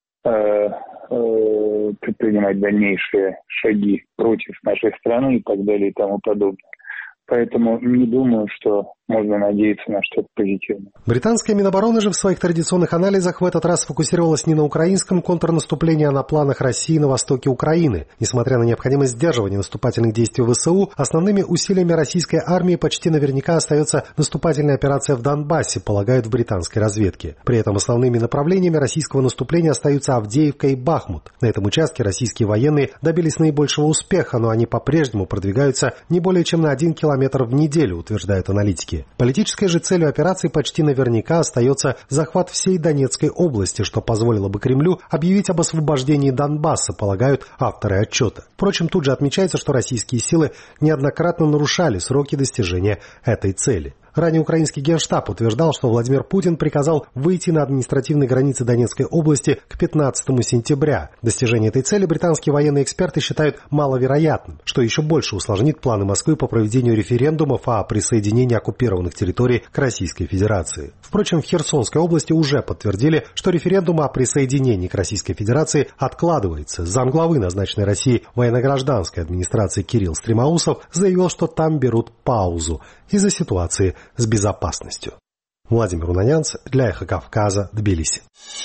предпринимать дальнейшие шаги против нашей страны и так далее и тому подобное. Поэтому не думаю, что можно надеяться на что-то позитивное. Британская Минобороны же в своих традиционных анализах в этот раз сфокусировалась не на украинском контрнаступлении, а на планах России на востоке Украины. Несмотря на необходимость сдерживания наступательных действий ВСУ, основными усилиями российской армии почти наверняка остается наступательная операция в Донбассе, полагают в британской разведке. При этом основными направлениями российского наступления остаются Авдеевка и Бахмут. На этом участке российские военные добились наибольшего успеха, но они по-прежнему продвигаются не более чем на 1 километр в неделю, утверждают аналитики. Политической же целью операции почти наверняка остается захват всей Донецкой области, что позволило бы Кремлю объявить об освобождении Донбасса, полагают авторы отчета. Впрочем, тут же отмечается, что российские силы неоднократно нарушали сроки достижения этой цели. Ранее украинский генштаб утверждал, что Владимир Путин приказал выйти на административные границы Донецкой области к 15 сентября. Достижение этой цели британские военные эксперты считают маловероятным, что еще больше усложнит планы Москвы по проведению референдумов о присоединении оккупированных территорий к Российской Федерации. Впрочем, в Херсонской области уже подтвердили, что референдум о присоединении к Российской Федерации откладывается. Замглавы назначенной России военно-гражданской администрации Кирилл Стремоусов заявил, что там берут паузу из-за ситуации с безопасностью. Владимир Унанянц для Эхо Кавказа, Тбилиси.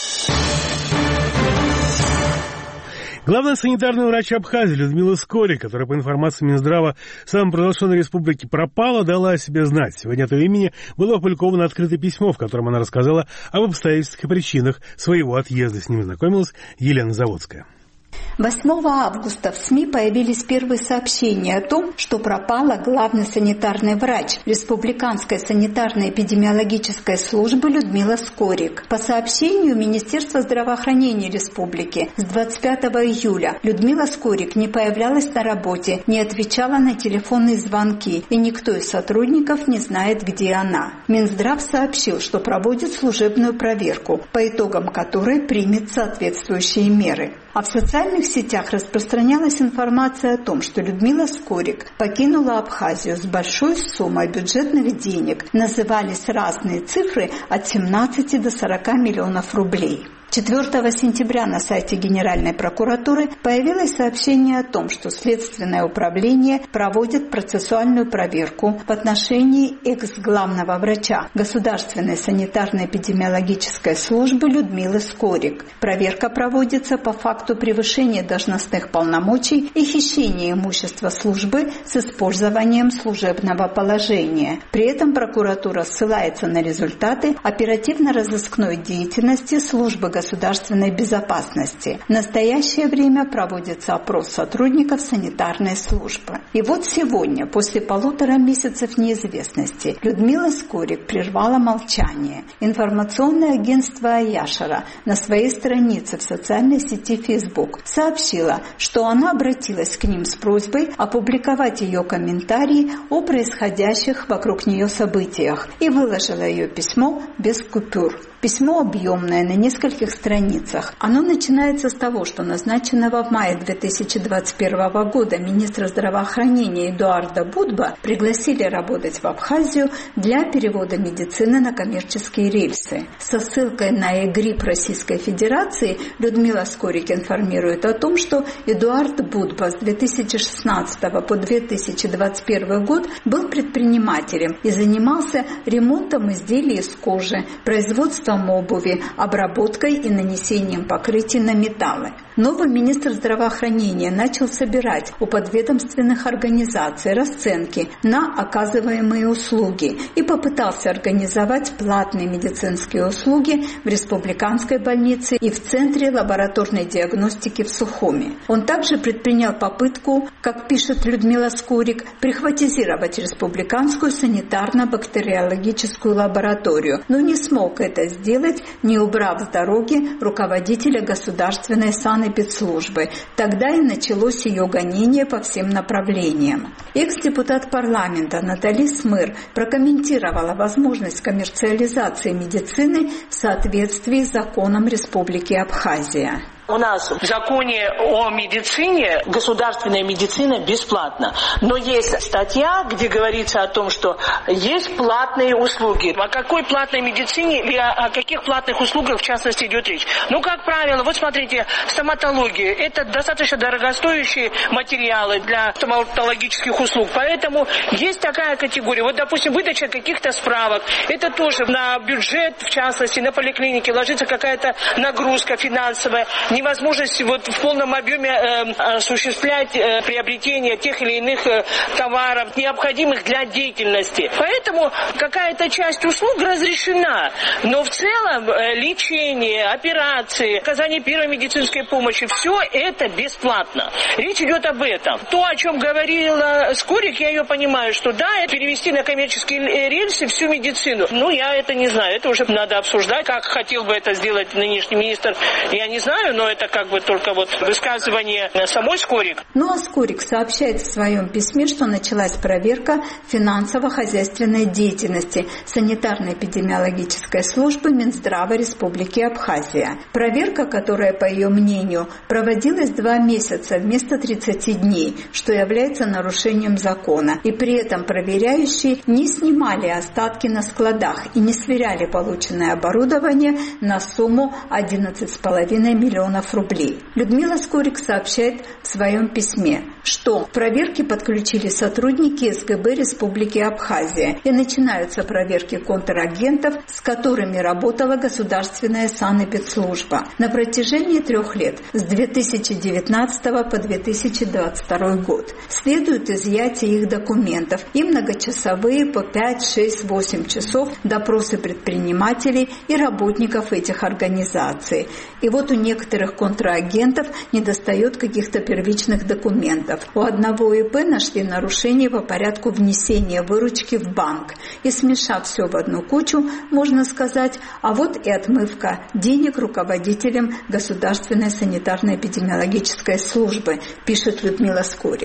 Главный санитарный врач Абхазии Людмила Скорик, которая, по информации Минздрава, самопровозглашенной республики пропала, дала о себе знать. Сегодня от ее имени было опубликовано открытое письмо, в котором она рассказала об обстоятельствах и причинах своего отъезда. С ним знакомилась Елена Заводская. 8 августа в СМИ появились первые сообщения о том, что пропала главный санитарный врач Республиканской санитарно-эпидемиологической службы Людмила Скорик. По сообщению Министерства здравоохранения Республики, с 25 июля Людмила Скорик не появлялась на работе, не отвечала на телефонные звонки, и никто из сотрудников не знает, где она. Минздрав сообщил, что проводит служебную проверку, по итогам которой примет соответствующие меры. А в социальных сетях распространялась информация о том, что Людмила Скорик покинула Абхазию с большой суммой бюджетных денег. Назывались разные цифры от 17 до 40 миллионов рублей. 4 сентября на сайте Генеральной прокуратуры появилось сообщение о том, что Следственное управление проводит процессуальную проверку в отношении экс-главного врача Государственной санитарно-эпидемиологической службы Людмилы Скорик. Проверка проводится по факту превышения должностных полномочий и хищения имущества службы с использованием служебного положения. При этом прокуратура ссылается на результаты оперативно-розыскной деятельности службы государственной безопасности. В настоящее время проводится опрос сотрудников санитарной службы. И вот сегодня, после 1,5 месяцев неизвестности, Людмила Скорик прервала молчание. Информационное агентство Аяшара на своей странице в социальной сети Facebook сообщило, что она обратилась к ним с просьбой опубликовать ее комментарии о происходящих вокруг нее событиях и выложила ее письмо без купюр. Письмо объемное, на нескольких страницах. Оно начинается с того, что назначенного в мае 2021 года министра здравоохранения Эдуарда Будба пригласили работать в Абхазию для перевода медицины на коммерческие рельсы. Со ссылкой на эгрип Российской Федерации Людмила Скорик информирует о том, что Эдуард Будба с 2016 по 2021 год был предпринимателем и занимался ремонтом изделий из кожи, производством обуви, обработкой и нанесением покрытий на металлы. Новый министр здравоохранения начал собирать у подведомственных организаций расценки на оказываемые услуги и попытался организовать платные медицинские услуги в республиканской больнице и в Центре лабораторной диагностики в Сухуми. Он также предпринял попытку, как пишет Людмила Скорик, прихватизировать республиканскую санитарно-бактериологическую лабораторию, но не смог это сделать, не убрав с дороги руководителя государственной санэпидслужбы. Тогда и началось ее гонение по всем направлениям. Экс-депутат парламента Натали Смыр прокомментировала возможность коммерциализации медицины в соответствии с законом Республики Абхазия. У нас в законе о медицине государственная медицина бесплатна. Но есть статья, где говорится о том, что есть платные услуги. О какой платной медицине или о каких платных услугах в частности идет речь? Ну, как правило, вот смотрите, стоматология – это достаточно дорогостоящие материалы для стоматологических услуг. Поэтому есть такая категория. Вот, допустим, выдача каких-то справок. Это тоже на бюджет, в частности, на поликлинике ложится какая-то нагрузка финансовая. Невозможность вот в полном объеме осуществлять приобретение тех или иных товаров, необходимых для деятельности. Поэтому какая-то часть услуг разрешена. Но в целом лечение, операции, оказание первой медицинской помощи, все это бесплатно. Речь идет об этом. То, о чем говорила Скорик, я ее понимаю, что да, перевести на коммерческие рельсы всю медицину. Ну, я это не знаю. Это уже надо обсуждать. Как хотел бы это сделать нынешний министр, я не знаю, но это как бы только вот высказывание самой Скорик. Ну а Скорик сообщает в своем письме, что началась проверка финансово-хозяйственной деятельности санитарно-эпидемиологической службы Минздрава Республики Абхазия. Проверка, которая, по ее мнению, проводилась 2 месяца вместо 30 дней, что является нарушением закона. И при этом проверяющие не снимали остатки на складах и не сверяли полученное оборудование на сумму 11,5 миллионов рублей. Людмила Скорик сообщает в своем письме, что к проверке подключили сотрудники СГБ Республики Абхазия и начинаются проверки контрагентов, с которыми работала государственная санэпидслужба на протяжении 3 лет с 2019 по 2022 год. Следует изъятие их документов и многочасовые по 5, 6, 8 часов допросы предпринимателей и работников этих организаций. И вот у некоторых контрагентов недостает каких-то первичных документов. У одного ИП нашли нарушение по порядку внесения выручки в банк. И смешав все в одну кучу, можно сказать, а вот и отмывка денег руководителям Государственной санитарно-эпидемиологической службы, пишет Людмила Скорик.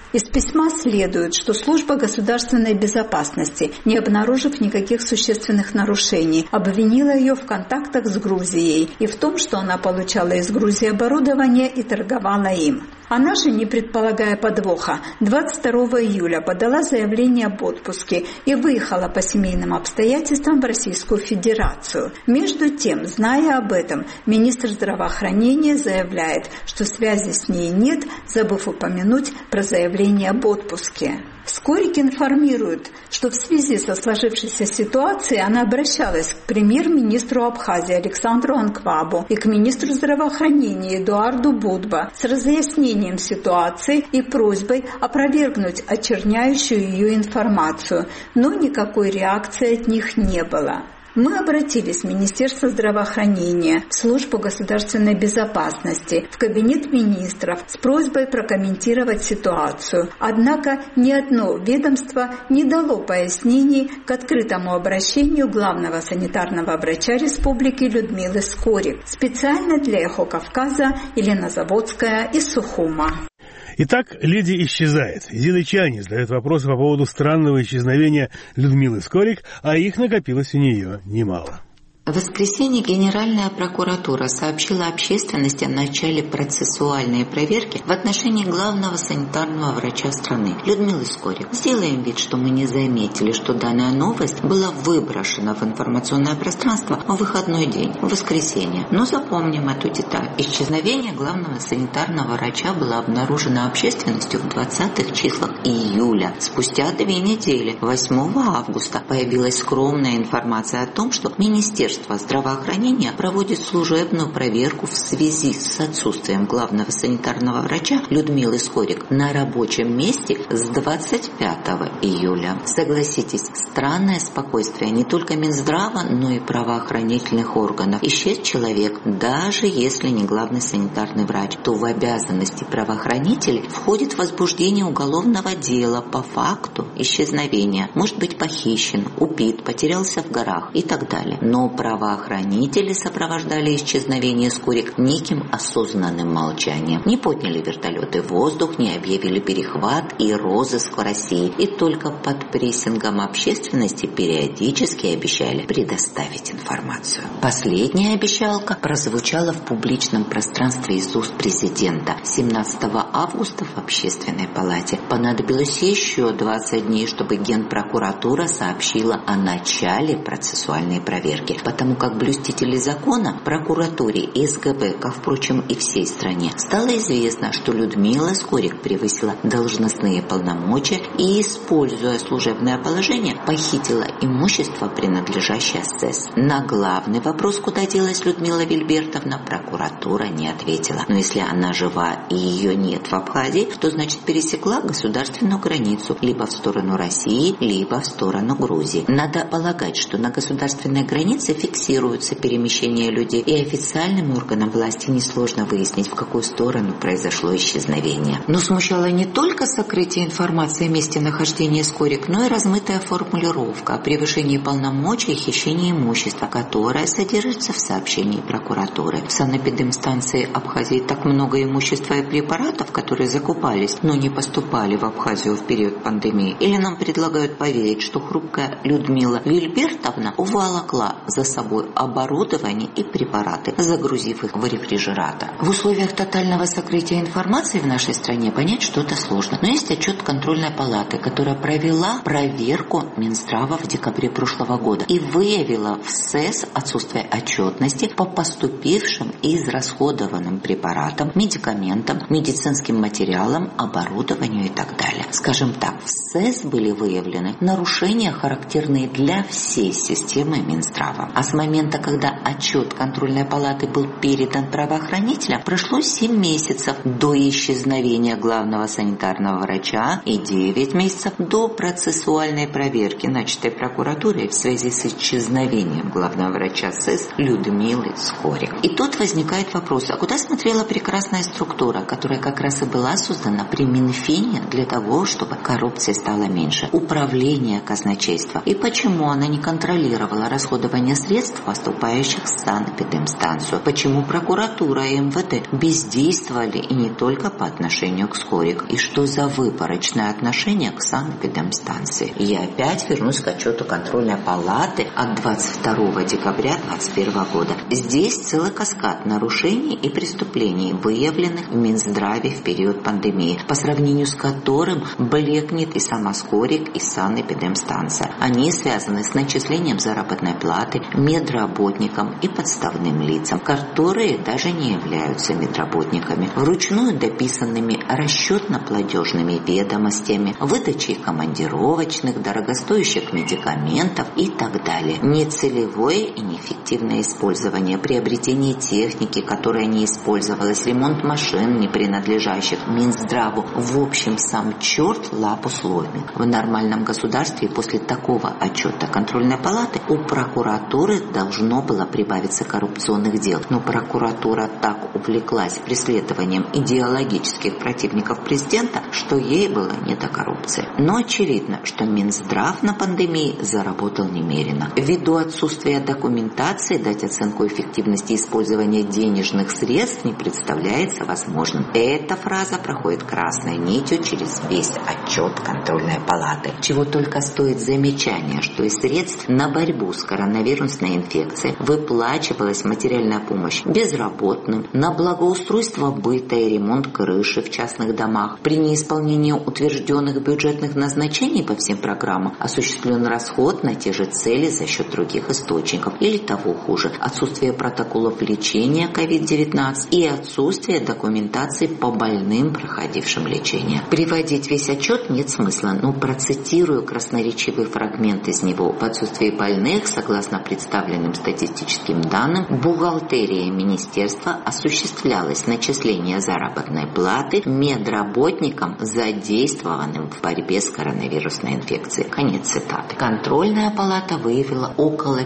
Из письма следует, что служба государственной безопасности, не обнаружив никаких существенных нарушений, обвинила ее в контактах с Грузией и в том, что она получала из Грузии оборудование и торговала им. Она же, не предполагая подвоха, 22 июля подала заявление об отпуске и выехала по семейным обстоятельствам в Российскую Федерацию. Между тем, зная об этом, министр здравоохранения заявляет, что связи с ней нет, забыв упомянуть про заявление об отпуске. Скорик информирует, что в связи со сложившейся ситуацией она обращалась к премьер-министру Абхазии Александру Анквабу и к министру здравоохранения Эдуарду Будба с разъяснением ситуации и просьбой опровергнуть очерняющую ее информацию, но никакой реакции от них не было. Мы обратились в Министерство здравоохранения, в Службу государственной безопасности, в Кабинет министров с просьбой прокомментировать ситуацию. Однако ни одно ведомство не дало пояснений к открытому обращению главного санитарного врача республики Людмилы Скорик. Специально для «Эхо Кавказа» Елена Заводская из Сухума. Итак, леди исчезает. Зина Чани задает вопросы по поводу странного исчезновения Людмилы Скорик, а их накопилось у нее немало. В воскресенье Генеральная прокуратура сообщила общественности о начале процессуальной проверки в отношении главного санитарного врача страны Людмилы Скорик. Сделаем вид, что мы не заметили, что данная новость была выброшена в информационное пространство в выходной день, в воскресенье. Но запомним эту деталь. Исчезновение главного санитарного врача было обнаружено общественностью в 20-х числах июля. Спустя 2 недели, 8 августа, появилась скромная информация о том, что Министерство здравоохранения проводит служебную проверку в связи с отсутствием главного санитарного врача Людмилы Скорик на рабочем месте с 25 июля. Согласитесь, странное спокойствие не только Минздрава, но и правоохранительных органов. Исчез человек, даже если не главный санитарный врач, то в обязанности правоохранителей входит возбуждение уголовного дела по факту исчезновения. Может быть похищен, убит, потерялся в горах и так далее. Но правоохранители сопровождали исчезновение Скорик неким осознанным молчанием. Не подняли вертолеты в воздух, не объявили перехват и розыск в России. И только под прессингом общественности периодически обещали предоставить информацию. Последняя обещалка прозвучала в публичном пространстве из уст президента 17 августа в Общественной палате. Понадобилось еще 20 дней, чтобы Генпрокуратура сообщила о начале процессуальной проверки. Потому как блюстители закона, прокуратуре и СГБ, как, впрочем, и всей стране, стало известно, что Людмила Скорик превысила должностные полномочия и, используя служебное положение, похитила имущество, принадлежащее СЭС. На главный вопрос, куда делась Людмила Вильбертовна, прокуратура не ответила. Но если она жива и ее нет в Абхазии, то значит пересекла государственную границу либо в сторону России, либо в сторону Грузии. Надо полагать, что на государственной границе фиксируются перемещения людей, и официальным органам власти несложно выяснить, в какую сторону произошло исчезновение. Но смущало не только сокрытие информации о месте нахождения Скорик, но и размытая формулировка о превышении полномочий и хищении имущества, которое содержится в сообщении прокуратуры. В санэпидемстанции Абхазии так много имущества и препаратов, которые закупались, но не поступали в Абхазию в период пандемии. Или нам предлагают поверить, что хрупкая Людмила Вильбертовна уволокла за собой оборудование и препараты, загрузив их в рефрижератор. В условиях тотального сокрытия информации в нашей стране понять что-то сложно. Но есть отчет контрольной палаты, которая провела проверку Минздрава в декабре прошлого года и выявила в СЭС отсутствие отчетности по поступившим и израсходованным препаратам, медикаментам, медицинским материалам, оборудованию и так далее. Скажем так, в СЭС были выявлены нарушения, характерные для всей системы Минздрава. А с момента, когда отчет контрольной палаты был передан правоохранителям, прошло 7 месяцев до исчезновения главного санитарного врача и 9 месяцев до процессуальной проверки, начатой прокуратурой в связи с исчезновением главного врача СЭС Людмилы Скорик. И тут возникает вопрос, а куда смотрела прекрасная структура, которая как раз и была создана при Минфине для того, того, чтобы коррупция стала меньше? Управление казначейства. И почему она не контролировала расходование средств, поступающих в санэпидемстанцию? Почему прокуратура и МВД бездействовали и не только по отношению к Скорик? И что за выборочное отношение к санэпидемстанции? Я опять вернусь к отчету контрольной палаты от 22 декабря 2021 года. Здесь целый каскад нарушений и преступлений, выявленных в Минздраве в период пандемии, по сравнению с которым блекнет и сама Скорик, и санэпидемстанция. Они связаны с начислением заработной платы медработникам и подставным лицам, которые даже не являются медработниками, вручную дописанными расчетно-платежными ведомостями, выдачей командировочных, дорогостоящих медикаментов и так далее. Нецелевое и неэффективное использование, приобретение техники, которая не использовалась, ремонт машин, не принадлежащих Минздраву. В общем, сам черт лапу сломит. В нормальном государстве после такого отчета контрольной палаты у прокуратуры должно было прибавиться коррупционных дел. Но прокуратура так увлеклась преследованием идеологических противников президента, что ей было не до коррупции. Но очевидно, что Минздрав на пандемии заработал немерено. Ввиду отсутствия документации дать оценку эффективности использования денежных средств не представляется возможным. Эта фраза проходит красной нитью через весь отчет контрольной палаты. Чего только стоит замечание, что из средств на борьбу с коронавирусной инфекцией выплачивалась материальная помощь безработным, на благоустройство быта и ремонт крыши в частных домах. При неисполнении утвержденных бюджетных назначений по всем программам осуществлен расход на те же цели за счет других источников. Или того хуже, отсутствие протоколов лечения COVID-19 и отсутствие документации по больным, проходившим лечение. Приводить весь отчет нет смысла, но процитирую красноречивый фрагмент из него. В отсутствии больных, согласно представленным статистическим данным, бухгалтерия министерства осуществлялось начисление заработной платы медработникам, задействованным в борьбе с коронавирусной инфекцией. Конец цитаты. Контрольная палата выявила около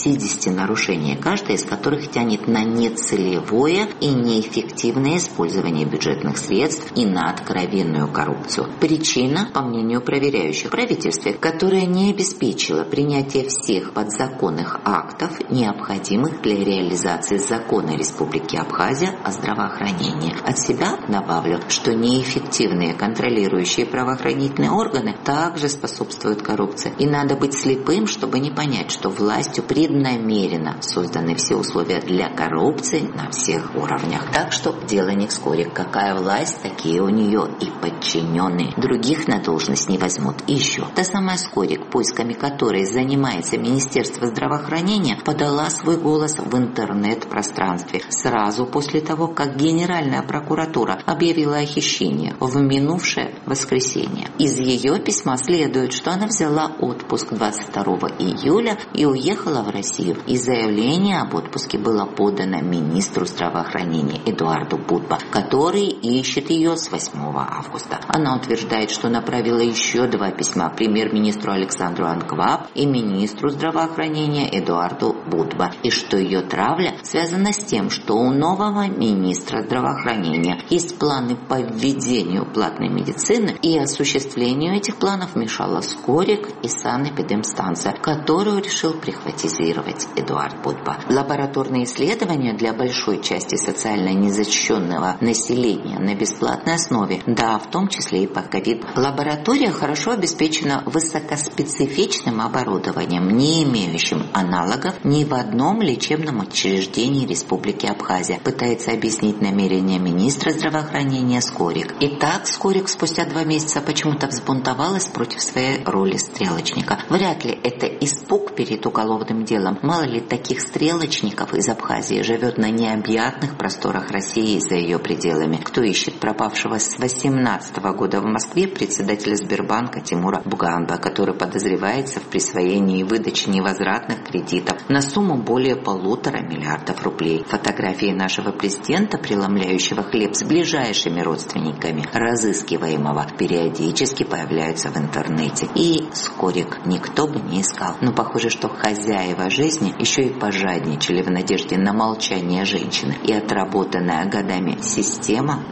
50 нарушений, каждая из которых тянет на нецелевое и неэффективное использование бюджетных средств и на откровенную коррупцию. Причина, по мнению проверяющих, правительстве, которое не обеспечило принятие всех подзаконных актов, необходимых для реализации закона Республики Абхазия о здравоохранении. От себя добавлю, что неэффективные контролирующие правоохранительные органы также способствуют коррупции. И надо быть слепым, чтобы не понять, что властью преднамеренно созданы все условия для коррупции на всех уровнях. Так что дело не к Скорик. Какая власть, такие у нее и подчиненные. Других на должность не возьмут. И еще. Та самая Скорик, поисками которой занимается Министерство здравоохранения, подала свой голос в интернет-пространстве сразу после того, как Генеральная прокуратура объявила о хищении в минувшее воскресенье. Из ее письма следует, что она взяла отпуск 22 июля и уехала в Россию. И заявление об отпуске было подано министру здравоохранения Эдуарду Будба, который ищет ее с 8 августа. Она утверждает, что направила еще 2 письма премьер-министру Александру Анкваб и министру здравоохранения Эдуарду Будба, и что ее травля связана с тем, что у нового министра здравоохранения есть планы по введению платной медицины, и осуществлению этих планов мешала Скорик и санэпидемстанция, которую решил прихватизировать Эдуард Будба. Лабораторные исследования для большой части социально незащищенного населения на бесплатной основе, да, в том числе и по ковид. Лаборатория хорошо обеспечена высокоспецифичным оборудованием, не имеющим аналогов ни в одном лечебном учреждении Республики Абхазия, пытается объяснить намерения министра здравоохранения Скорик. Итак, Скорик спустя 2 месяца почему-то взбунтовалась против своей роли стрелочника. Вряд ли это испуг перед уголовным делом. Мало ли таких стрелочников из Абхазии живет на необъятных просторах России и за ее пределами. Кто ищет пропавшего с 2018 года в Москве председателя Сбербанка Тимура Буганба, который подозревается в присвоении и выдаче невозвратных кредитов на сумму более 1,5 миллиарда рублей. Фотографии нашего президента, преломляющего хлеб с ближайшими родственниками разыскиваемого, периодически появляются в интернете. И Скорик никто бы не искал. Но похоже, что хозяева жизни еще и пожадничали в надежде на молчание женщины. И отработанная годами система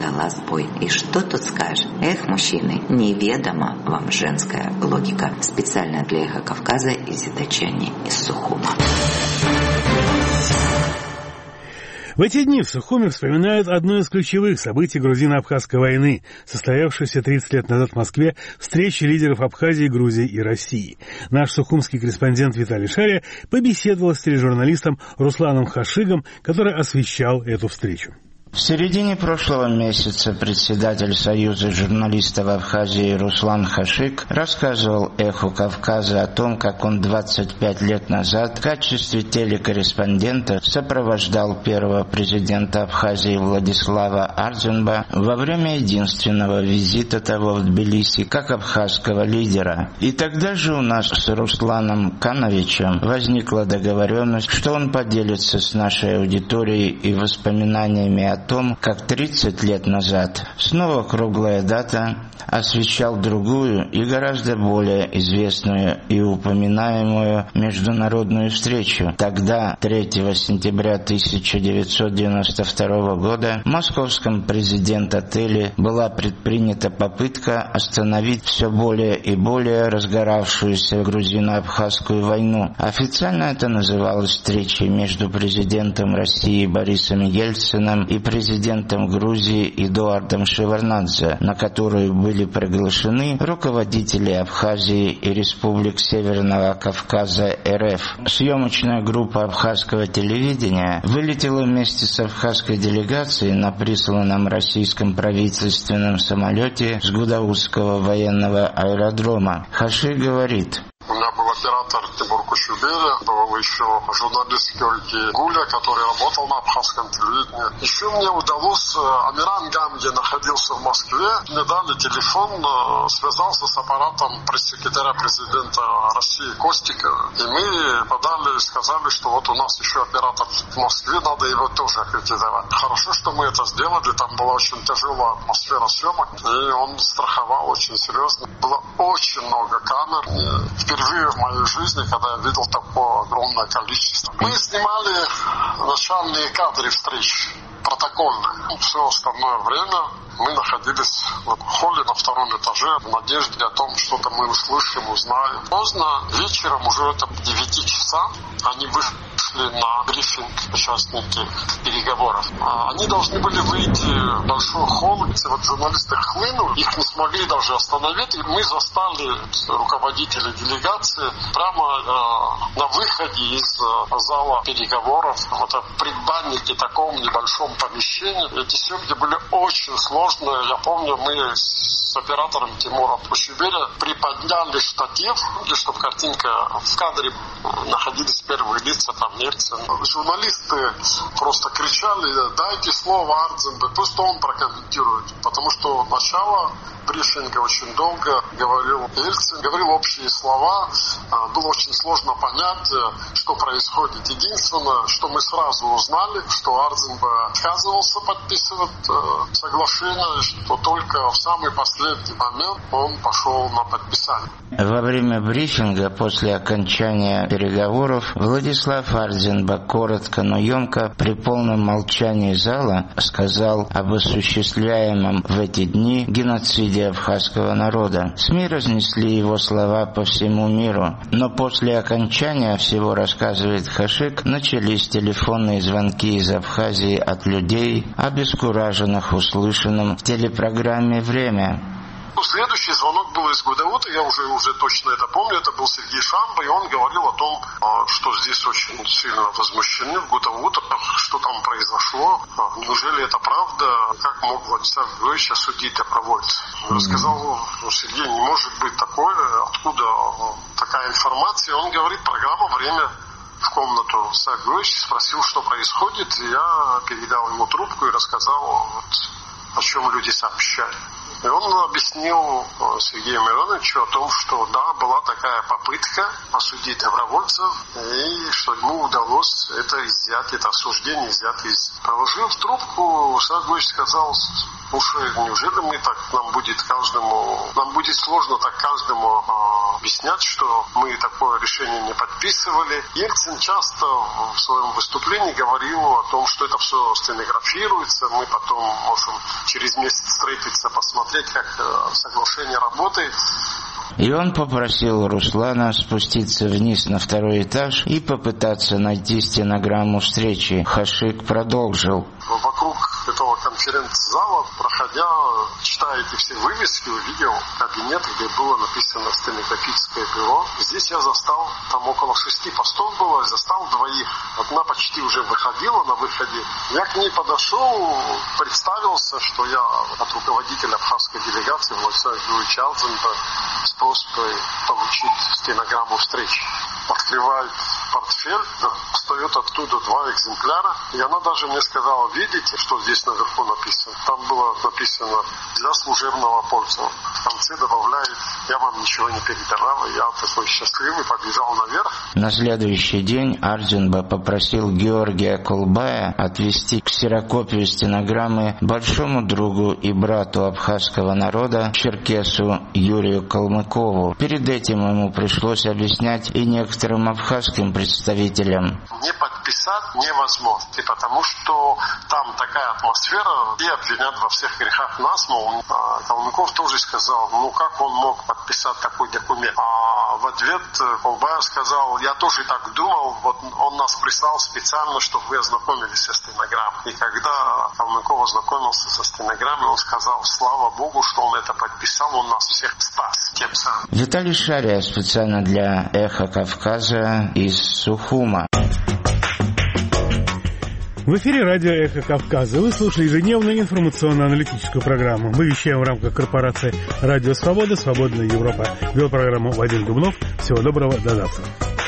дала сбой. И что тут скажешь? Эх, мужчины, неведома вам женская логика. Специально для «Эхо Кавказа» из Итачани, из Сухума. В эти дни в Сухуме вспоминают одно из ключевых событий грузино-абхазской войны, состоявшейся 30 лет назад в Москве, встречи лидеров Абхазии, Грузии и России. Наш сухумский корреспондент Виталий Шария побеседовал с тележурналистом Русланом Хашигом, который освещал эту встречу. В середине прошлого месяца председатель Союза журналистов Абхазии Руслан Хашиг рассказывал «Эху Кавказа» о том, как он 25 лет назад в качестве телекорреспондента сопровождал первого президента Абхазии Владислава Ардзинба во время единственного визита того в Тбилиси как абхазского лидера. И тогда же у нас с Русланом Кановичем возникла договоренность, что он поделится с нашей аудиторией и воспоминаниями о том, как 30 лет назад, снова круглая дата, освещал другую и гораздо более известную и упоминаемую международную встречу. Тогда, 3 сентября 1992 года, в московском президент-отеле была предпринята попытка остановить все более и более разгоравшуюся грузино-абхазскую войну. Официально это называлось встречей между президентом России Борисом Ельциным и президентом Грузии Эдуардом Шеварднадзе, на которую были приглашены руководители Абхазии и республик Северного Кавказа РФ. Съемочная группа абхазского телевидения вылетела вместе с абхазской делегацией на присланном российском правительственном самолете с Гудаутского военного аэродрома. Хашиг говорит: у меня был оператор Тимур Кушубеля, был еще журналист Георгий Гуля, который работал на абхазском телевидении. Еще мне удалось, Амиран Гамди находился в Москве, мне дали телефон, связался с аппаратом пресс-секретаря президента России Костика, и мы подали, сказали, что вот у нас еще оператор в Москве, надо его тоже аккредитовать. Хорошо, что мы это сделали, там была очень тяжелая атмосфера съемок, и он страховал очень серьезно. Было очень много камер. Впервые в моей жизни, когда я видел такое огромное количество. Мы снимали начальные кадры встреч, протокольные. Все остальное время мы находились в холле на втором этаже в надежде о том, что-то мы услышим, узнаем. Поздно вечером, уже это 9 часам, они вышли на брифинг, участники переговоров. Они должны были выйти в большой холл, где вот журналисты хлынули, их не смогли даже остановить, и мы застали руководителей делегации прямо на выходе из зала переговоров, вот в предбаннике, таком небольшом помещении. Эти съемки были очень сложные. Я помню, мы с оператором Тимуром Кушубеля приподняли штатив, чтобы картинка в кадре находились первые лица, там Ельцин. Журналисты просто кричали: дайте слово Ардзинбе, пусть он прокомментирует. Потому что начало брифинга очень долго говорил Ельцин, говорил общие слова. Было очень сложно понять, что происходит. Единственное, что мы сразу узнали, что Ардзинбе отказывался подписывать соглашение, что только в самый последний момент он пошел на подписание. Во время брифинга после окончания переговоров Владислав Ардзинба коротко, но емко, при полном молчании зала, сказал об осуществляемом в эти дни геноциде абхазского народа. СМИ разнесли его слова по всему миру, но после окончания всего, рассказывает Хашиг, начались телефонные звонки из Абхазии от людей, обескураженных услышанным в телепрограмме «Время». Следующий звонок был из Гудаута, я уже точно это помню, это был Сергей Шамба, и он говорил о том, что здесь очень сильно возмущены в Гудауте, что там произошло, неужели это правда, как мог Владислав Григорьевич осудить добровольца. Я сказал: Сергей, не может быть такое, откуда такая информация? Он говорит: программа «Время». В комнату Сагройевич спросил, что происходит, и я передал ему трубку и рассказал, о чем люди сообщали. И он объяснил Сергею Мироновичу о том, что да, была такая попытка осудить добровольцев, и что ему удалось это изъять, это осуждение изъять из... Положив трубку, Сагройевич сказал: Уж неужели нам будет сложно так каждому объяснять, что мы такое решение не подписывали. Ельцин часто в своем выступлении говорил о том, что это все стенографируется, мы потом можем через месяц встретиться, посмотреть, как соглашение работает. И он попросил Руслана спуститься вниз на второй этаж и попытаться найти стенограмму встречи. Хашик продолжил. Вокруг этого конференц-зала, проходя, читая эти все вывески, увидел кабинет, где было написано «Стенографическое бюро». Здесь я застал, там около 6 постов было, застал двоих. Одна почти уже выходила на выходе. Я к ней подошел, представился, что я от руководителя абхазской делегации Владислава Юрьевича Алзенда с просьбой получить стенограмму встречи. Открывает портфель, встает оттуда 2 экземпляра, и она даже мне сказала: видите, что здесь наверху написано? Там было написано «для служебного пользования». В конце добавляет: я вам ничего не передавала, я такой счастливый, побежал наверх. На следующий день Ардзинба попросил Георгия Колбая отвести ксерокопию стенограммы большому другу и брату абхазского народа, черкесу Юрию Калмыкову. Перед этим ему пришлось объяснять и некоторым абхазским представителям. Не подписать невозможно, потому что там такая атмосфера, и обвинят во всех грехах нас, мол, Калмыков тоже сказал, как он мог подписать такой документ. А в ответ Колбаев сказал: я тоже так думал, вот он нас прислал специально, чтобы вы ознакомились со стенограммой. И когда Калмыков ознакомился со стенограммой, он сказал: слава Богу, что он это подписал, он нас всех спас тем самым. Виталий Шария специально для «Эхо Кавказа» из Сухума. В эфире радио «Эхо Кавказа». Вы слушали ежедневную информационно-аналитическую программу. Мы вещаем в рамках корпорации «Радио Свобода», «Свободная Европа». Вел программу Вадим Дубнов. Всего доброго, до завтра.